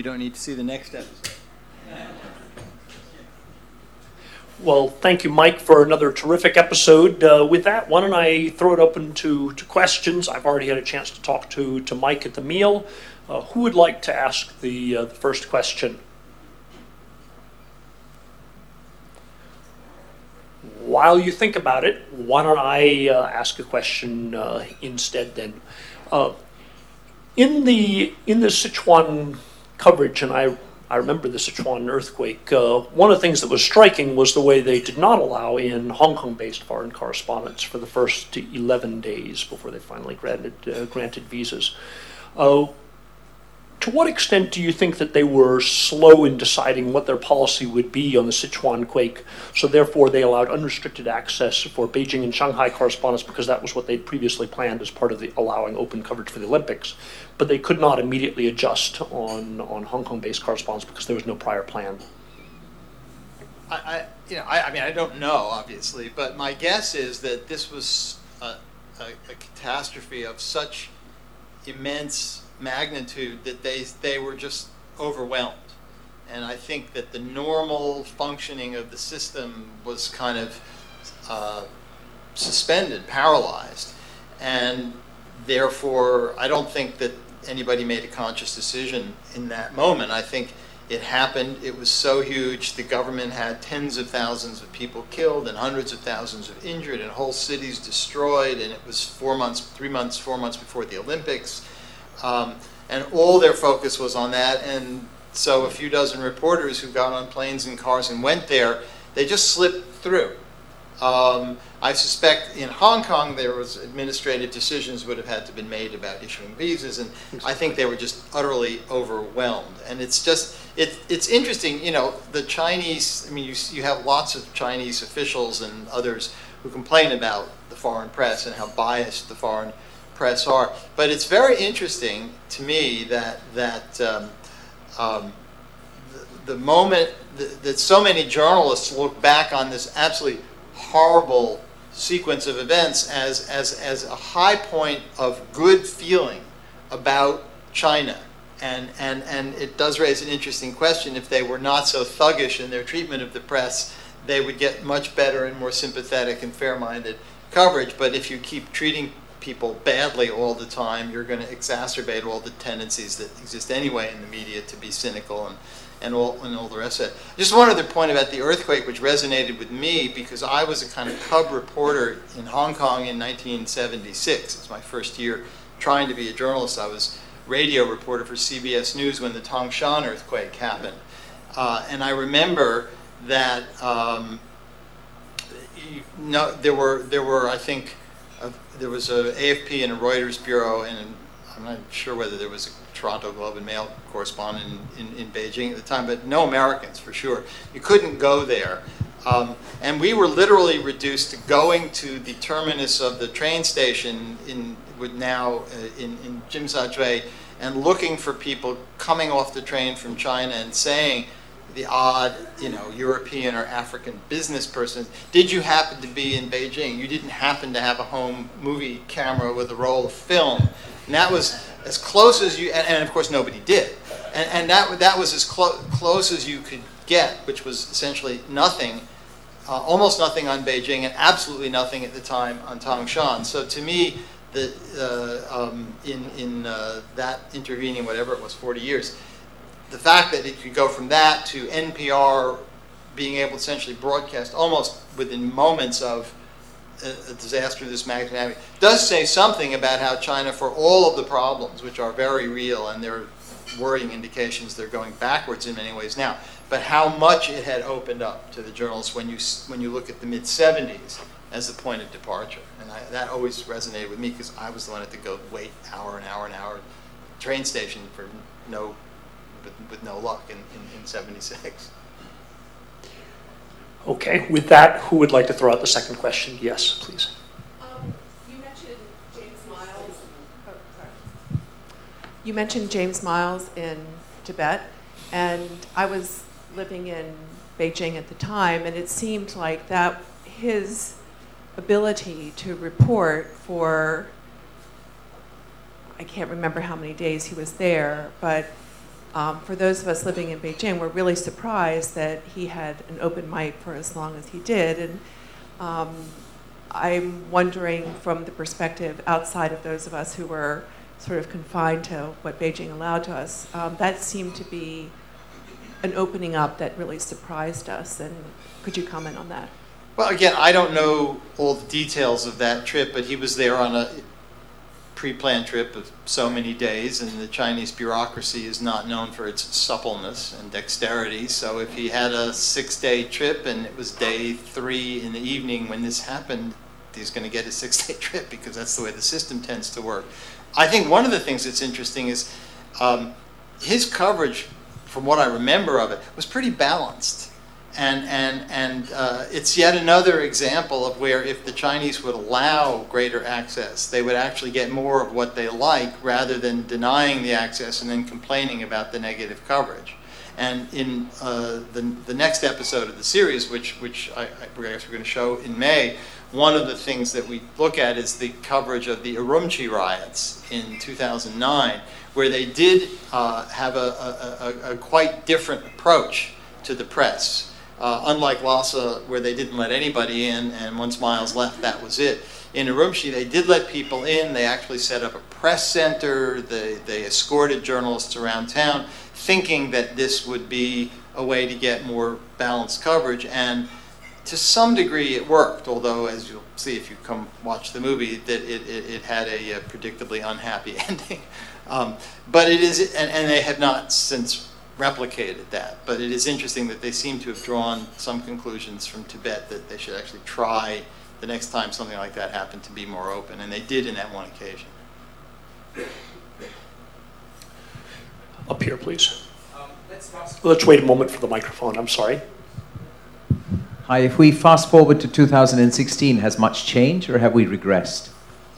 don't need to see the next episode. Well, thank you, Mike, for another terrific episode. With that, why don't I throw it open to questions? I've already had a chance to talk to Mike at the meal. Who would like to ask the first question? While you think about it, why don't I ask a question instead then? In the Sichuan coverage, and I remember the Sichuan earthquake, one of the things that was striking was the way they did not allow in Hong Kong-based foreign correspondents for the first 11 days before they finally granted visas. To what extent do you think that they were slow in deciding what their policy would be on the Sichuan quake, so therefore they allowed unrestricted access for Beijing and Shanghai correspondents because that was what they'd previously planned as part of the allowing open coverage for the Olympics, but they could not immediately adjust on Hong Kong-based correspondents because there was no prior plan? I mean, I don't know, obviously, but my guess is that this was a catastrophe of such immense magnitude that they were just overwhelmed. And I think that the normal functioning of the system was kind of suspended, paralyzed. And therefore, I don't think that anybody made a conscious decision in that moment. I think it happened. It was so huge. The government had tens of thousands of people killed and hundreds of thousands of injured and whole cities destroyed. And it was 4 months before the Olympics. And all their focus was on that. And so a few dozen reporters who got on planes and cars and went there, they just slipped through. I suspect in Hong Kong there was administrative decisions would have had to been made about issuing visas, and I think they were just utterly overwhelmed. And it's just, it's interesting, you know, the Chinese, I mean, you have lots of Chinese officials and others who complain about the foreign press and how biased the foreign press are. But it's very interesting to me that the moment that so many journalists look back on this absolutely horrible sequence of events as a high point of good feeling about China. And it does raise an interesting question. If they were not so thuggish in their treatment of the press, they would get much better and more sympathetic and fair-minded coverage. But if you keep treating people badly all the time, you're going to exacerbate all the tendencies that exist anyway in the media to be cynical and all the rest of it. Just one other point about the earthquake, which resonated with me, because I was a kind of cub reporter in Hong Kong in 1976. It's my first year trying to be a journalist. I was radio reporter for CBS News when the Tangshan earthquake happened. And I remember that there were, I think, there was a AFP and a Reuters bureau, and I'm not sure whether there was a Toronto Globe and Mail correspondent in Beijing at the time, but no Americans for sure. You couldn't go there. And we were literally reduced to going to the terminus of the train station in Jimsa-Zhui and looking for people coming off the train from China and saying, the odd, European or African business person, did you happen to be in Beijing? You didn't happen to have a home movie camera with a roll of film. And that was as close as you, and of course nobody did. And that was as close as you could get, which was essentially nothing, almost nothing on Beijing and absolutely nothing at the time on Tangshan. So to me, in that intervening, whatever it was, 40 years, the fact that it could go from that to NPR being able to essentially broadcast almost within moments of a disaster of this magnitude does say something about how China, for all of the problems, which are very real, and there are worrying indications they're going backwards in many ways now, but how much it had opened up to the journalists when you look at the mid-'70s as the point of departure. And that always resonated with me because I was the one that had to go wait an hour train station with no luck in 76. Okay, with that, who would like to throw out the second question? Yes, please. You mentioned James Miles in Tibet, and I was living in Beijing at the time, and it seemed like that his ability to report for, I can't remember how many days he was there, but for those of us living in Beijing, were really surprised that he had an open mic for as long as he did. And I'm wondering, from the perspective outside of those of us who were sort of confined to what Beijing allowed to us, that seemed to be an opening up that really surprised us. And could you comment on that? Well, again, I don't know all the details of that trip, but he was there on a pre-planned trip of so many days, and the Chinese bureaucracy is not known for its suppleness and dexterity. So if he had a 6-day trip and it was day 3 in the evening when this happened, he's going to get a 6-day trip because that's the way the system tends to work. I think one of the things that's interesting is his coverage, from what I remember of it, was pretty balanced. And it's yet another example of where if the Chinese would allow greater access, they would actually get more of what they like rather than denying the access and then complaining about the negative coverage. And in the next episode of the series, which I guess we're going to show in May, one of the things that we look at is the coverage of the Urumqi riots in 2009, where they did have a quite different approach to the press. Unlike Lhasa, where they didn't let anybody in, and once Miles left, that was it. In Urumqi, they did let people in. They actually set up a press center. They escorted journalists around town, thinking that this would be a way to get more balanced coverage. And to some degree, it worked, although, as you'll see if you come watch the movie, that it had a predictably unhappy ending. But it is, and they have not since replicated that, but it is interesting that they seem to have drawn some conclusions from Tibet that they should actually try the next time something like that happened to be more open, and they did in that one occasion. Up here, please. Let's wait a moment for the microphone. I'm sorry. Hi, if we fast forward to 2016, has much changed or have we regressed?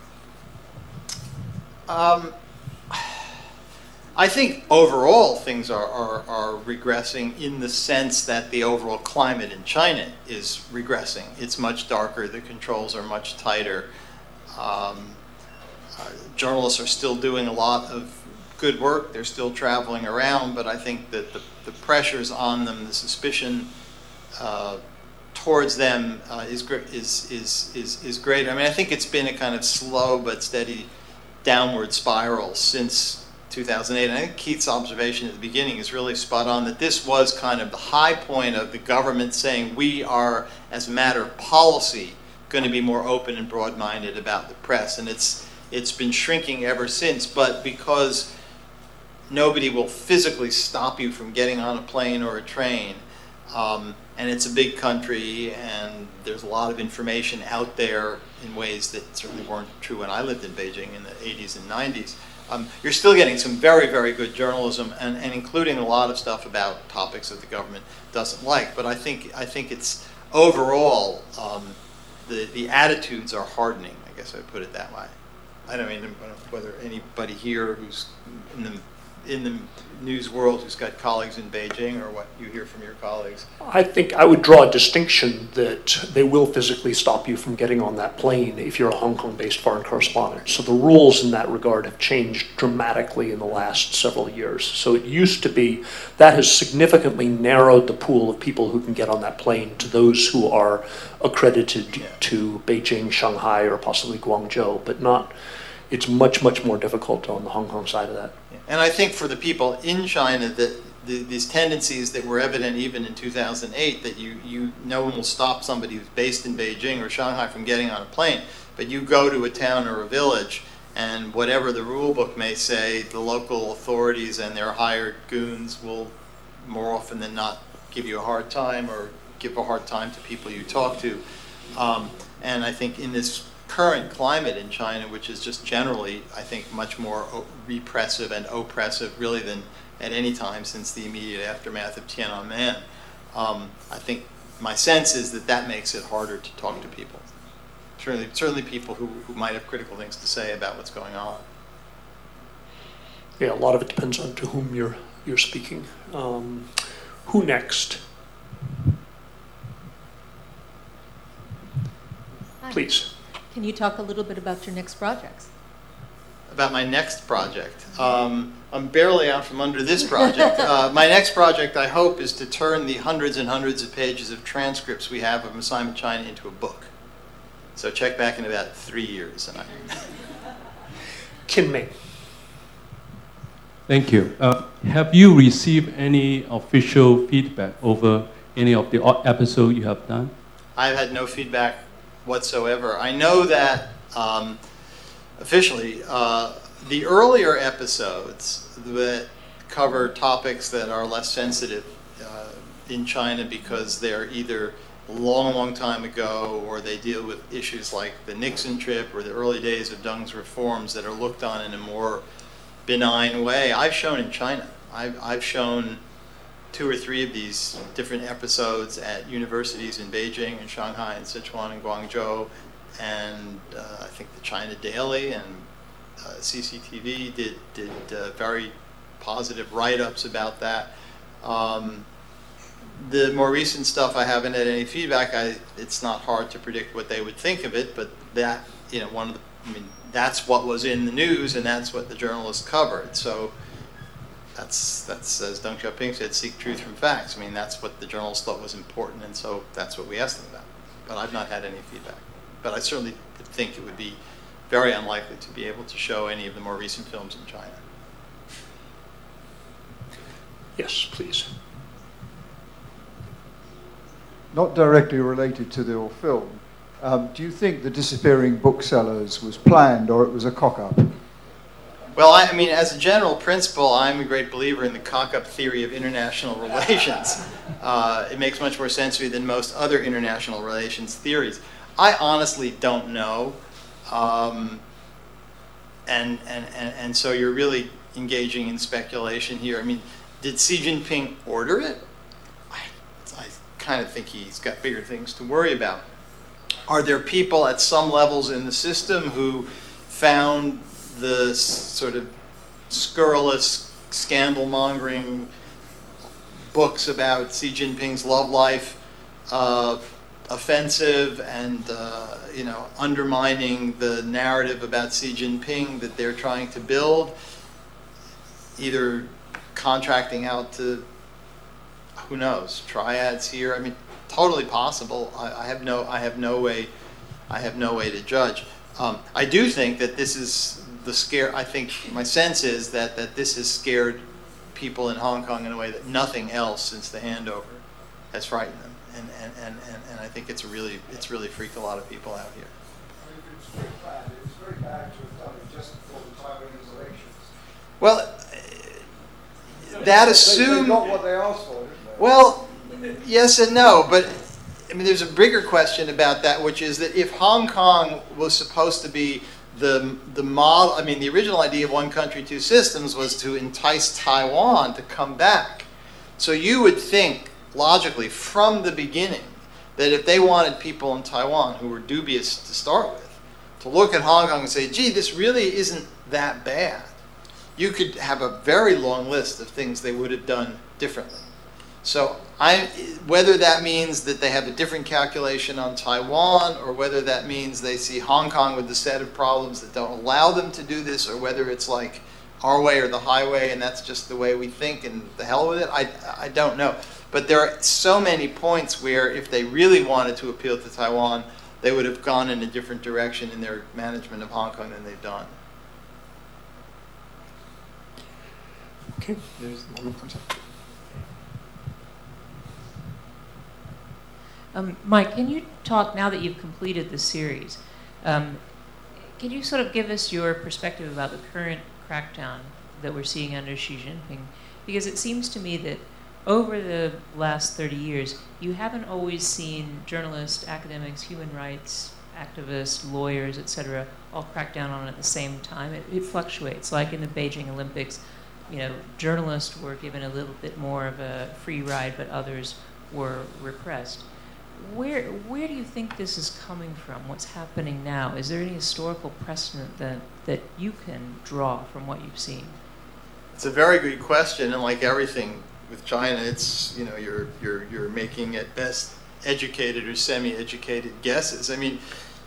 I think overall things are regressing in the sense that the overall climate in China is regressing. It's much darker, the controls are much tighter. Journalists are still doing a lot of good work, they're still traveling around, but I think that the pressures on them, the suspicion towards them is greater. I mean, I think it's been a kind of slow but steady downward spiral since 2008. And I think Keith's observation at the beginning is really spot on, that this was kind of the high point of the government saying we are, as a matter of policy, going to be more open and broad-minded about the press. And it's been shrinking ever since, but because nobody will physically stop you from getting on a plane or a train, and it's a big country, and there's a lot of information out there in ways that certainly weren't true when I lived in Beijing in the 80s and 90s. You're still getting some very, very good journalism, and including a lot of stuff about topics that the government doesn't like. But I think it's overall the attitudes are hardening. I guess I'd put it that way. I don't mean whether anybody here who's in the news world who's got colleagues in Beijing, or what you hear from your colleagues. I think I would draw a distinction that they will physically stop you from getting on that plane if you're a Hong Kong-based foreign correspondent. So the rules in that regard have changed dramatically in the last several years. So it used to be, that has significantly narrowed the pool of people who can get on that plane to those who are accredited to Beijing, Shanghai, or possibly Guangzhou, but not, it's much, much more difficult on the Hong Kong side of that. And I think for the people in China, that these tendencies that were evident even in 2008, that no one will stop somebody who's based in Beijing or Shanghai from getting on a plane, but you go to a town or a village, and whatever the rule book may say, the local authorities and their hired goons will more often than not give you a hard time, or give a hard time to people you talk to. And I think in this current climate in China, which is just generally, I think, much more repressive and oppressive really than at any time since the immediate aftermath of Tiananmen, I think my sense is that makes it harder to talk to people. Certainly people who might have critical things to say about what's going on. Yeah, a lot of it depends on to whom you're speaking. Who next? Please. Can you talk a little bit about your next projects? about my next project. I'm barely out from under this project. My next project, I hope, is to turn the hundreds and hundreds of pages of transcripts we have of Assignment China into a book. So check back in about 3 years. And Kim Ming. Thank you. Have you received any official feedback over any of the episodes you have done? I've had no feedback whatsoever. I know that officially, the earlier episodes that cover topics that are less sensitive in China because they're either a long, long time ago or they deal with issues like the Nixon trip or the early days of Deng's reforms that are looked on in a more benign way, I've shown in China. I've shown 2 or 3 of these different episodes at universities in Beijing and Shanghai and Sichuan and Guangzhou, and I think the China Daily and CCTV did very positive write-ups about that. The more recent stuff, I haven't had any feedback. It's not hard to predict what they would think of it, but that, that's what was in the news, and that's what the journalists covered. So that's as Deng Xiaoping said, seek truth from facts. That's what the journalists thought was important, and so that's what we asked them about. But I've not had any feedback. But I certainly think it would be very unlikely to be able to show any of the more recent films in China. Yes, please. Not directly related to the film, do you think the disappearing booksellers was planned or it was a cock-up? Well, as a general principle, I'm a great believer in the cock-up theory of international relations. It makes much more sense to me than most other international relations theories. I honestly don't know, and so you're really engaging in speculation here. Did Xi Jinping order it? I kind of think he's got bigger things to worry about. Are there people at some levels in the system who found the sort of scurrilous, scandal-mongering books about Xi Jinping's love life offensive and undermining the narrative about Xi Jinping that they're trying to build, either contracting out to, who knows, triads here? Totally possible. I have no way to judge. I do think that this is the scare. I think my sense is that this has scared people in Hong Kong in a way that nothing else since the handover has frightened them, and I think it's really freaked a lot of people out here. It's very bad to have done it just before the Taiwanese elections. Well, that assumed. They got what they asked for, didn't they? Well, yes and no, but there's a bigger question about that, which is that if Hong Kong was supposed to be the model, the original idea of one country, 2 systems was to entice Taiwan to come back. So you would think, logically, from the beginning, that if they wanted people in Taiwan who were dubious to start with, to look at Hong Kong and say, gee, this really isn't that bad, you could have a very long list of things they would have done differently. So whether that means that they have a different calculation on Taiwan, or whether that means they see Hong Kong with a set of problems that don't allow them to do this, or whether it's like our way or the highway and that's just the way we think and the hell with it, I don't know. But there are so many points where if they really wanted to appeal to Taiwan, they would have gone in a different direction in their management of Hong Kong than they've done. Okay, there's one person. Mike, can you talk, now that you've completed the series, can you sort of give us your perspective about the current crackdown that we're seeing under Xi Jinping? Because it seems to me that over the last 30 years, you haven't always seen journalists, academics, human rights activists, lawyers, etc., all crack down on it at the same time. It fluctuates. Like in the Beijing Olympics, journalists were given a little bit more of a free ride, but others were repressed. Where do you think this is coming from? What's happening now? Is there any historical precedent that you can draw from what you've seen? It's a very good question, and like everything with China, it's you're making at best educated or semi-educated guesses.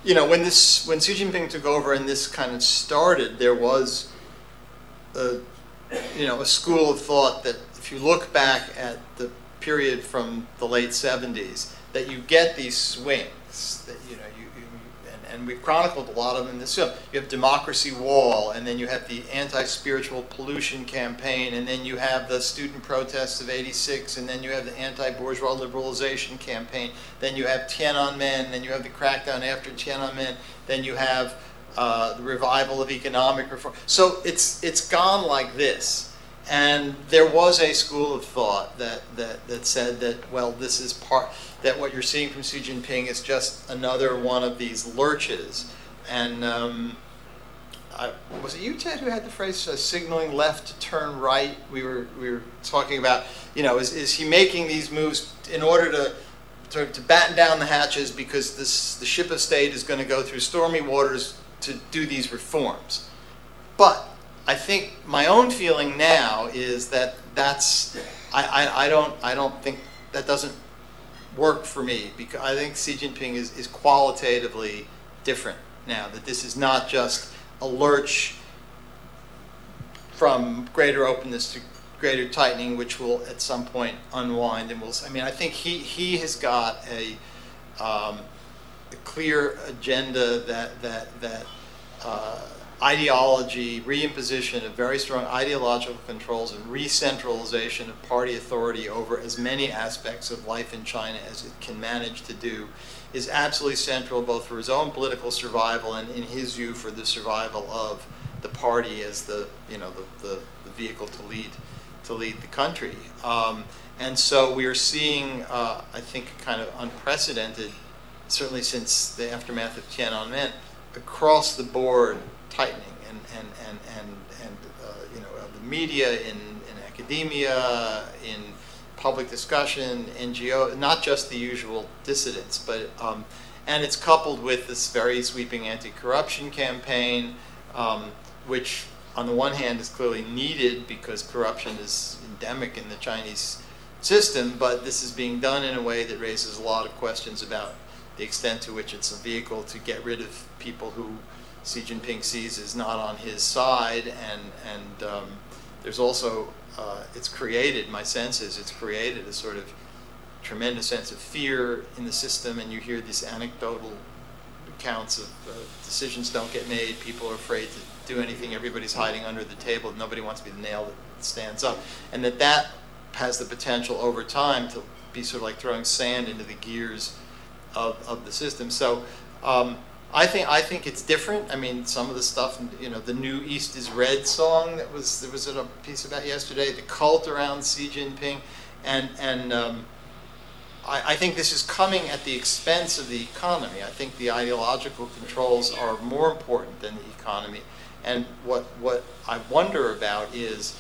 you know, when Xi Jinping took over and this kind of started, there was a school of thought that if you look back at the period from the late 70s, that you get these swings that, you know, and we've chronicled a lot of them in this film. You have Democracy Wall, and then you have the anti-spiritual pollution campaign, and then you have the student protests of '86, and then you have the anti-bourgeois liberalization campaign, then you have Tiananmen, then you have the crackdown after Tiananmen, then you have the revival of economic reform. So it's gone like this. And there was a school of thought that said that, well, this is that what you're seeing from Xi Jinping is just another one of these lurches. And was it you, Ted, who had the phrase signaling left to turn right? We were talking about, you know, is he making these moves in order to batten down the hatches because the ship of state is going to go through stormy waters to do these reforms? But I think my own feeling now is that I don't think that doesn't work for me, because I think Xi Jinping is qualitatively different now, that this is not just a lurch from greater openness to greater tightening, which will at some point unwind, and I think he has got a clear agenda that ideology, reimposition of very strong ideological controls, and re-centralization of party authority over as many aspects of life in China as it can manage to do is absolutely central, both for his own political survival and, in his view, for the survival of the party as the vehicle to lead the country. And so we are seeing, I think, kind of unprecedented, certainly since the aftermath of Tiananmen, across the board tightening and the media, in academia, in public discussion, NGO, not just the usual dissidents, but and it's coupled with this very sweeping anti-corruption campaign, which on the one hand is clearly needed because corruption is endemic in the Chinese system, but this is being done in a way that raises a lot of questions about the extent to which it's a vehicle to get rid of people who Xi Jinping sees as not on his side, and there's also, it's created, my sense is, it's created a sort of tremendous sense of fear in the system, and you hear these anecdotal accounts of decisions don't get made, people are afraid to do anything, everybody's hiding under the table, nobody wants to be the nail that stands up, and that has the potential over time to be sort of like throwing sand into the gears of the system. So I think it's different. I mean, some of the stuff, you know, the new East is Red song there was a piece about yesterday, the cult around Xi Jinping, and I think this is coming at the expense of the economy. I think the ideological controls are more important than the economy, and what I wonder about is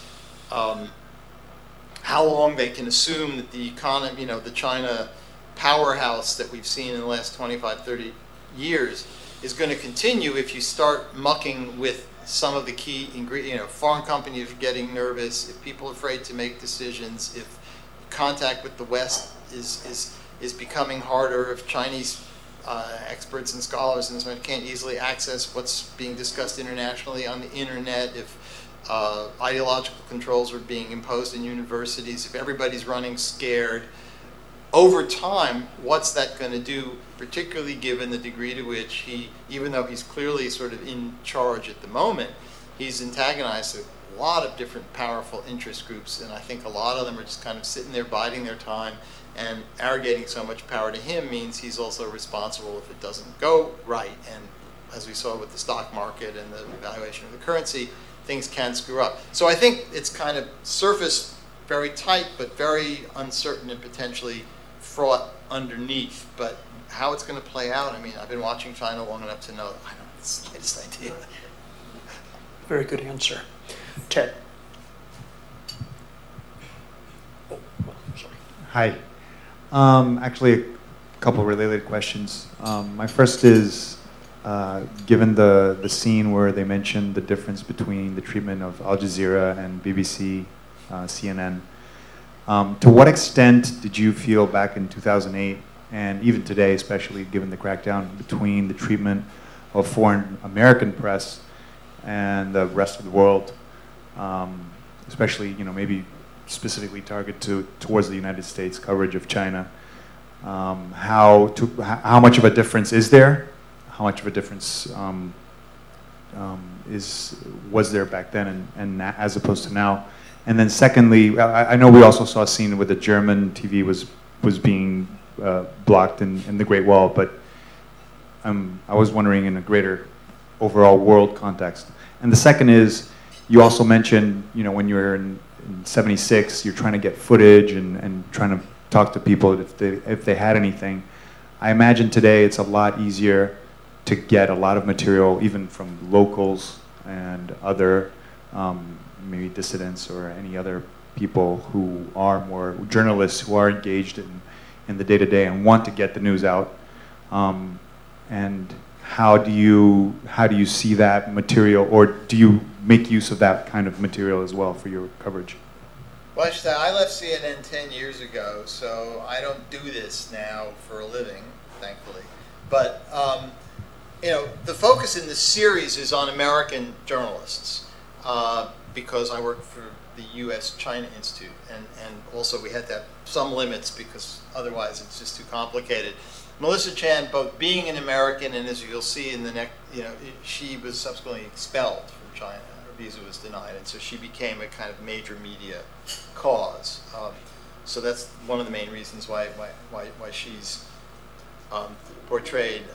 how long they can assume that the economy, you know, the China powerhouse that we've seen in the last 25, 30 years is going to continue if you start mucking with some of the key ingredients. You know, foreign companies are getting nervous, if people are afraid to make decisions, if contact with the West is becoming harder, if Chinese experts and scholars and so on can't easily access what's being discussed internationally on the internet, if ideological controls are being imposed in universities, if everybody's running scared. Over time, what's that going to do, particularly given the degree to which he, even though he's clearly sort of in charge at the moment, he's antagonized a lot of different powerful interest groups, and I think a lot of them are just kind of sitting there biding their time, and arrogating so much power to him means he's also responsible if it doesn't go right. And as we saw with the stock market and the valuation of the currency, things can screw up. So I think it's kind of surface very tight, but very uncertain and potentially fraught underneath, but how it's going to play out, I mean, I've been watching China long enough to know I don't have the slightest idea. Very good answer. Ted. Oh, sorry. Hi. Actually, a couple related questions. My first is, given the scene where they mentioned the difference between the treatment of Al Jazeera and BBC, CNN, to what extent did you feel back in 2008 and even today, especially given the crackdown, between the treatment of foreign American press and the rest of the world, especially maybe specifically targeted towards the United States coverage of China. How much of a difference is there? How much of a difference was there back then and as opposed to now? And then secondly, I know we also saw a scene where the German TV was being blocked in the Great Wall, but I was wondering in a greater overall world context. And the second is, you also mentioned, when you were in 76, you're trying to get footage and trying to talk to people if they had anything. I imagine today it's a lot easier to get a lot of material, even from locals and other maybe dissidents or any other people who are more journalists who are engaged in the day-to-day and want to get the news out. And how do you see that material, or do you make use of that kind of material as well for your coverage? Well, I should say, I left CNN 10 years ago, so I don't do this now for a living, thankfully. But the focus in the series is on American journalists, because I work for the U.S.-China Institute, and also we had to have some limits because otherwise it's just too complicated. Melissa Chan, both being an American and, as you'll see in the next, she was subsequently expelled from China. Her visa was denied, and so she became a kind of major media cause. So that's one of the main reasons why she's portrayed.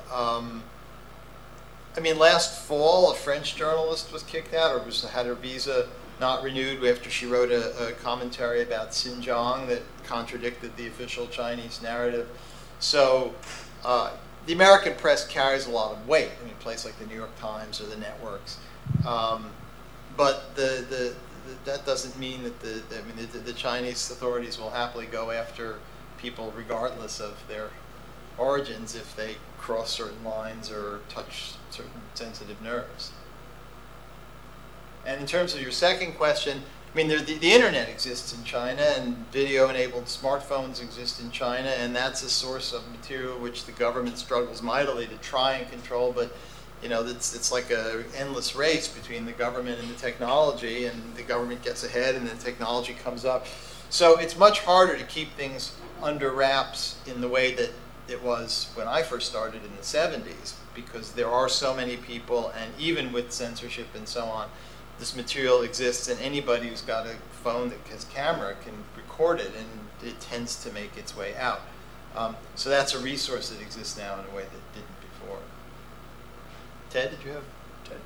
Last fall, a French journalist was kicked out, or had her visa not renewed after she wrote a commentary about Xinjiang that contradicted the official Chinese narrative. So the American press carries a lot of weight. A place like the New York Times or the networks. But that doesn't mean that the Chinese authorities will happily go after people regardless of their origins if they cross certain lines or touch certain sensitive nerves. And in terms of your second question, the internet exists in China, and video-enabled smartphones exist in China, and that's a source of material which the government struggles mightily to try and control, but it's like an endless race between the government and the technology, and the government gets ahead and then technology comes up. So it's much harder to keep things under wraps in the way that it was when I first started in the 70s, because there are so many people, and even with censorship and so on, this material exists, and anybody who's got a phone that has camera can record it, and it tends to make its way out. So that's a resource that exists now in a way that didn't before. Ted, did you have? Ted?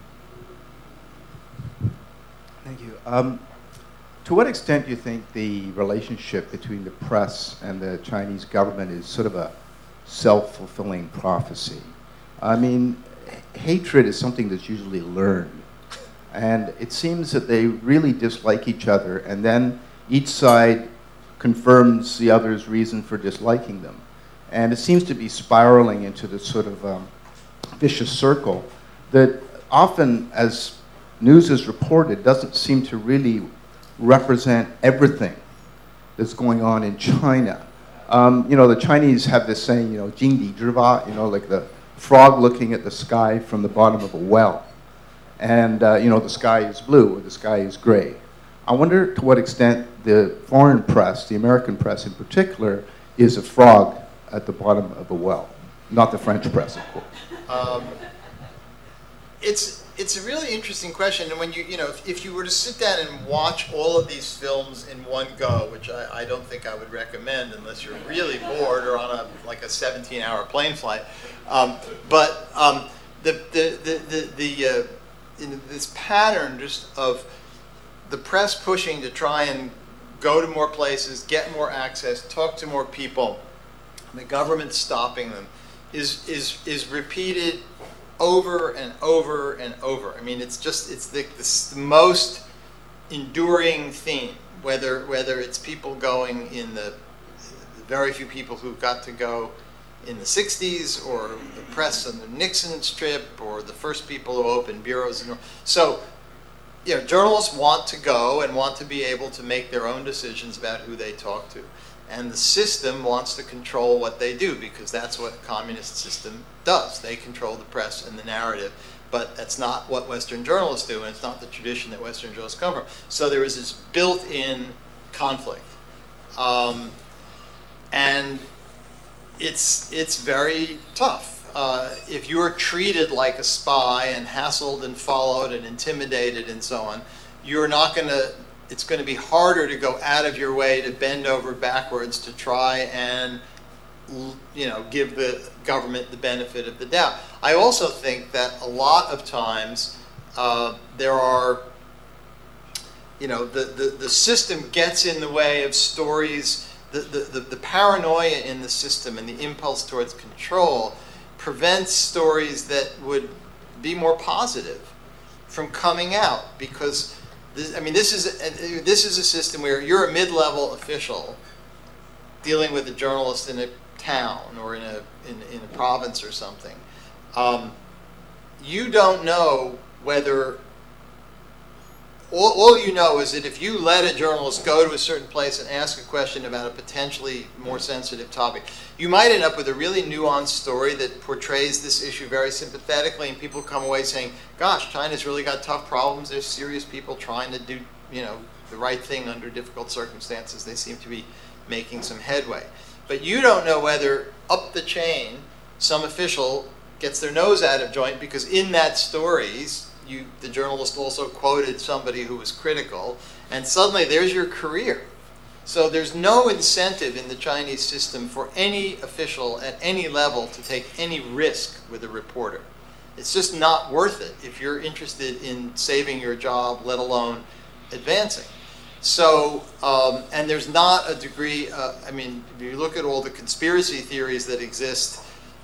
Thank you. To what extent do you think the relationship between the press and the Chinese government is sort of a self-fulfilling prophecy? Hatred is something that's usually learned. And it seems that they really dislike each other, and then each side confirms the other's reason for disliking them. And it seems to be spiraling into this sort of vicious circle that often, as news is reported, doesn't seem to really represent everything that's going on in China. The Chinese have this saying, "Jing di zhiba," like the frog looking at the sky from the bottom of a well. And, the sky is blue or the sky is gray. I wonder to what extent the foreign press, the American press in particular, is a frog at the bottom of a well. Not the French press, of course. It's a really interesting question. And when if you were to sit down and watch all of these films in one go, which I don't think I would recommend unless you're really bored or on a 17-hour plane flight. This pattern just of the press pushing to try and go to more places, get more access, talk to more people, the government stopping them, is repeated over and over and over. It's the most enduring theme, whether it's people going in the very few people who got to go in the 60s, or the press on the Nixon's trip, or the first people who opened bureaus. So, journalists want to go and want to be able to make their own decisions about who they talk to. And the system wants to control what they do, because that's what a communist system does. They control the press and the narrative. But that's not what Western journalists do, and it's not the tradition that Western journalists come from. So there is this built-in conflict. And it's very tough. If you're treated like a spy and hassled and followed and intimidated and so on, it's going to be harder to go out of your way to bend over backwards to try and, give the government the benefit of the doubt. I also think that a lot of times there are, the system gets in the way of stories. The paranoia in the system and the impulse towards control prevents stories that would be more positive from coming out, because this is a system where you're a mid-level official dealing with a journalist in a town or in a province or something. You don't know whether. All you know is that if you let a journalist go to a certain place and ask a question about a potentially more sensitive topic, you might end up with a really nuanced story that portrays this issue very sympathetically, and people come away saying, gosh, China's really got tough problems. There's serious people trying to do, the right thing under difficult circumstances. They seem to be making some headway. But you don't know whether up the chain some official gets their nose out of joint, because in that story, the journalist also quoted somebody who was critical, and suddenly there's your career. So there's no incentive in the Chinese system for any official at any level to take any risk with a reporter. It's just not worth it if you're interested in saving your job, let alone advancing. So, and there's not a degree, if you look at all the conspiracy theories that exist,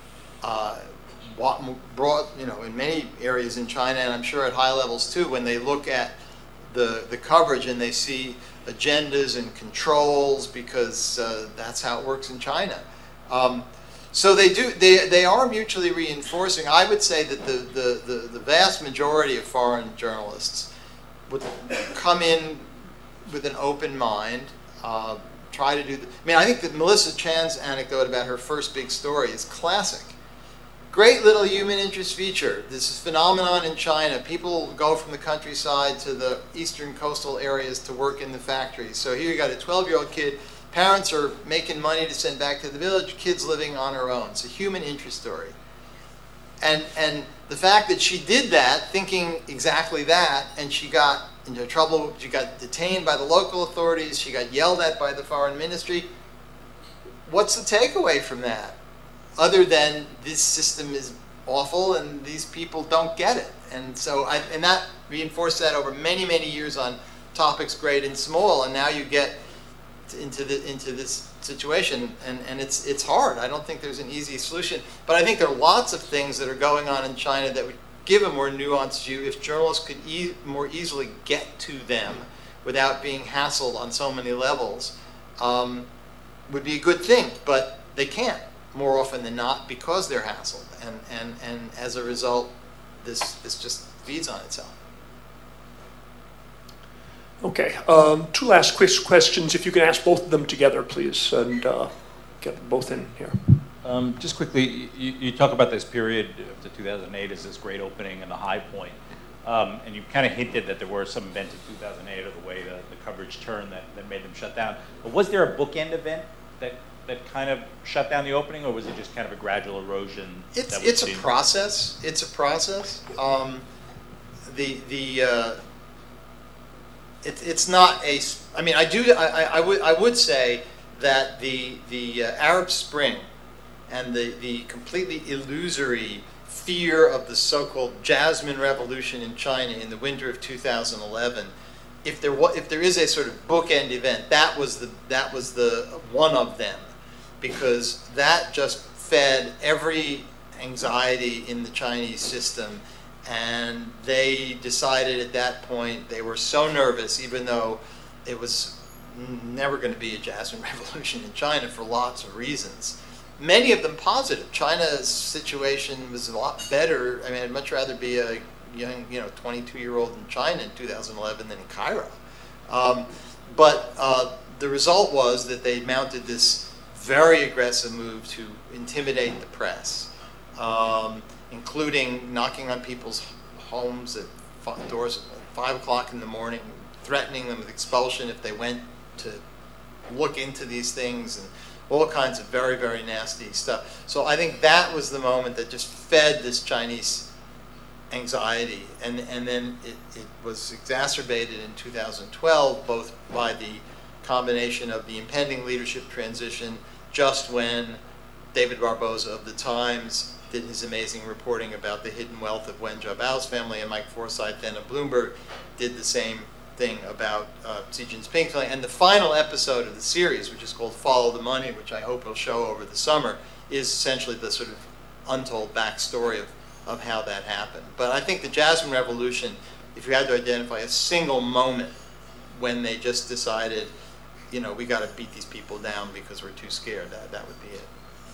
broad, in many areas in China, and I'm sure at high levels too, when they look at the coverage and they see agendas and controls, because that's how it works in China. So they are mutually reinforcing. I would say that the vast majority of foreign journalists would come in with an open mind, try to do. I think that Melissa Chan's anecdote about her first big story is classic. Great little human interest feature. This is a phenomenon in China. People go from the countryside to the eastern coastal areas to work in the factories. So here you got a 12-year-old kid. Parents are making money to send back to the village. Kid's living on her own. It's a human interest story. And the fact that she did that, thinking exactly that, and she got into trouble. She got detained by the local authorities. She got yelled at by the foreign ministry. What's the takeaway from that? Other than this system is awful and these people don't get it. And so, and that reinforced that over many, many years on topics great and small, and now you get into this situation, and it's hard. I don't think there's an easy solution, but I think there are lots of things that are going on in China that would give a more nuanced view if journalists could more easily get to them without being hassled on so many levels. Would be a good thing, but they can't more often than not because they're hassled, and as a result, this just feeds on itself. Okay, two last quick questions. If you can ask both of them together, please, and get them both in here. Just quickly, you talk about this period of the 2008 as this great opening and the high point, and you kind of hinted that there were some events in 2008 or the way the coverage turned that made them shut down. But was there a bookend event that kind of shut down the opening, or was it just kind of a gradual erosion? It's a process. It's a process. It's not a. I mean, I would say that the Arab Spring and the completely illusory fear of the so-called Jasmine Revolution in China in the winter of 2011. If there is a sort of bookend event, that was the one of them, because that just fed every anxiety in the Chinese system, and they decided at that point, they were so nervous, even though it was never going to be a Jasmine Revolution in China for lots of reasons. Many of them positive. China's situation was a lot better. I mean, I'd much rather be a young, 22-year-old in China in 2011 than in Cairo. But the result was that they mounted this very aggressive move to intimidate the press, including knocking on people's homes at doors at 5 o'clock in the morning, threatening them with expulsion if they went to look into these things, and all kinds of very, very nasty stuff. So I think that was the moment that just fed this Chinese anxiety, and then it was exacerbated in 2012, both by the combination of the impending leadership transition, just when David Barboza of the Times did his amazing reporting about the hidden wealth of Wen Jiabao's family, and Mike Forsyth then of Bloomberg did the same thing about Xi Jinping's family. And the final episode of the series, which is called Follow the Money, which I hope will show over the summer, is essentially the sort of untold backstory of how that happened. But I think the Jasmine Revolution, if you had to identify a single moment when they just decided, you know, we got to beat these people down because we're too scared, that would be it.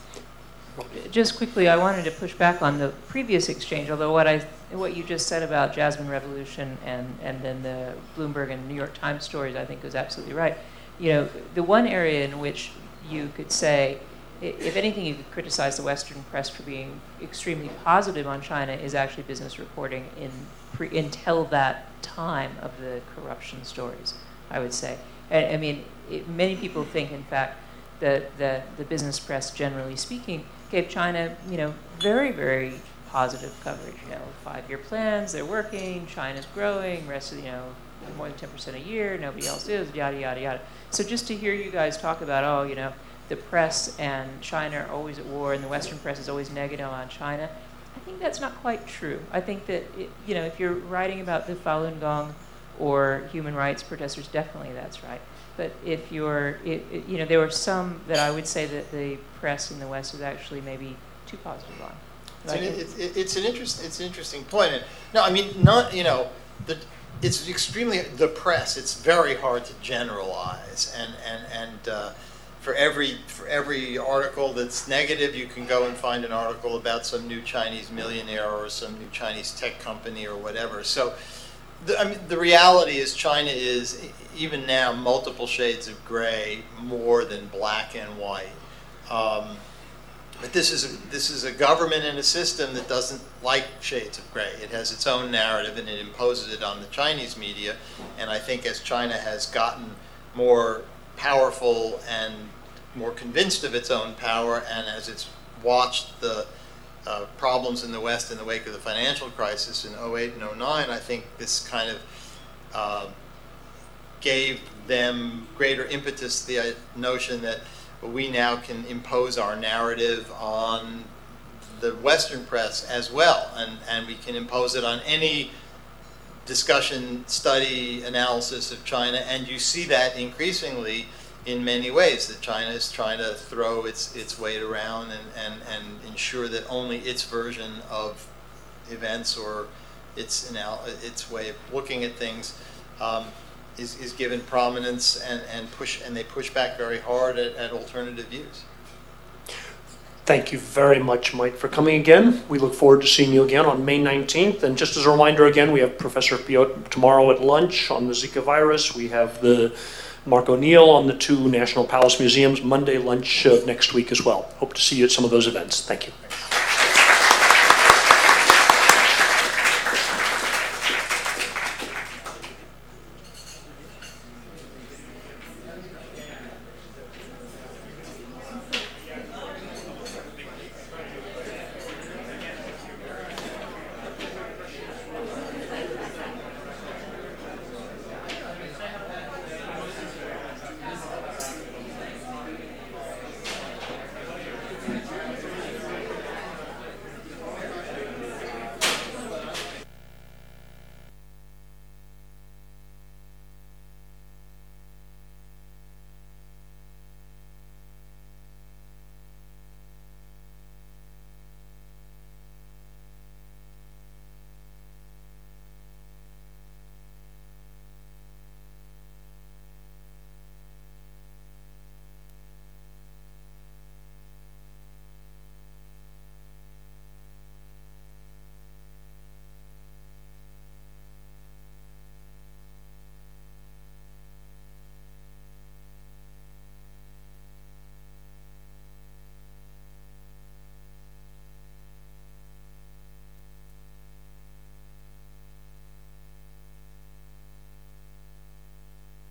Just quickly, I wanted to push back on the previous exchange, although what you just said about Jasmine Revolution and then the Bloomberg and New York Times stories, I think was absolutely right. You know, the one area in which you could say, if anything, you could criticize the Western press for being extremely positive on China is actually business reporting until that time of the corruption stories, I would say. I mean, many people think, in fact, that the business press, generally speaking, gave China, you know, very, very positive coverage. You know, 5-year plans, they're working, China's growing, rest of, you know, more than 10% a year, nobody else is, yada, yada, yada. So just to hear you guys talk about, oh, you know, the press and China are always at war and the Western press is always negative on China, I think that's not quite true. I think that, you know, if you're writing about the Falun Gong or human rights protesters, definitely that's right. But if you're, you know, there were some that I would say that the press in the West is actually maybe too positive on. It's an interesting point. And, no, I mean, not, you know, it's extremely, the press, it's very hard to generalize. And for every article that's negative, you can go and find an article about some new Chinese millionaire or some new Chinese tech company or whatever. So, I mean, the reality is China is, even now, multiple shades of gray more than black and white. But this is a government and a system that doesn't like shades of gray. It has its own narrative and it imposes it on the Chinese media. And I think as China has gotten more powerful and more convinced of its own power, and as it's watched the problems in the West in the wake of the financial crisis in 08 and 09, I think this kind of gave them greater impetus, the notion that we now can impose our narrative on the Western press as well, and we can impose it on any discussion, study, analysis of China, and you see that increasingly in many ways, that China is trying to throw its weight around and ensure that only its version of events or its way of looking at things is given prominence, and they push back very hard at alternative views. Thank you very much, Mike, for coming again. We look forward to seeing you again on May 19th. And just as a reminder again, we have Professor Piot tomorrow at lunch on the Zika virus. We have the Mark O'Neill on the 2 National Palace Museums Monday lunch of next week as well. Hope to see you at some of those events. Thank you.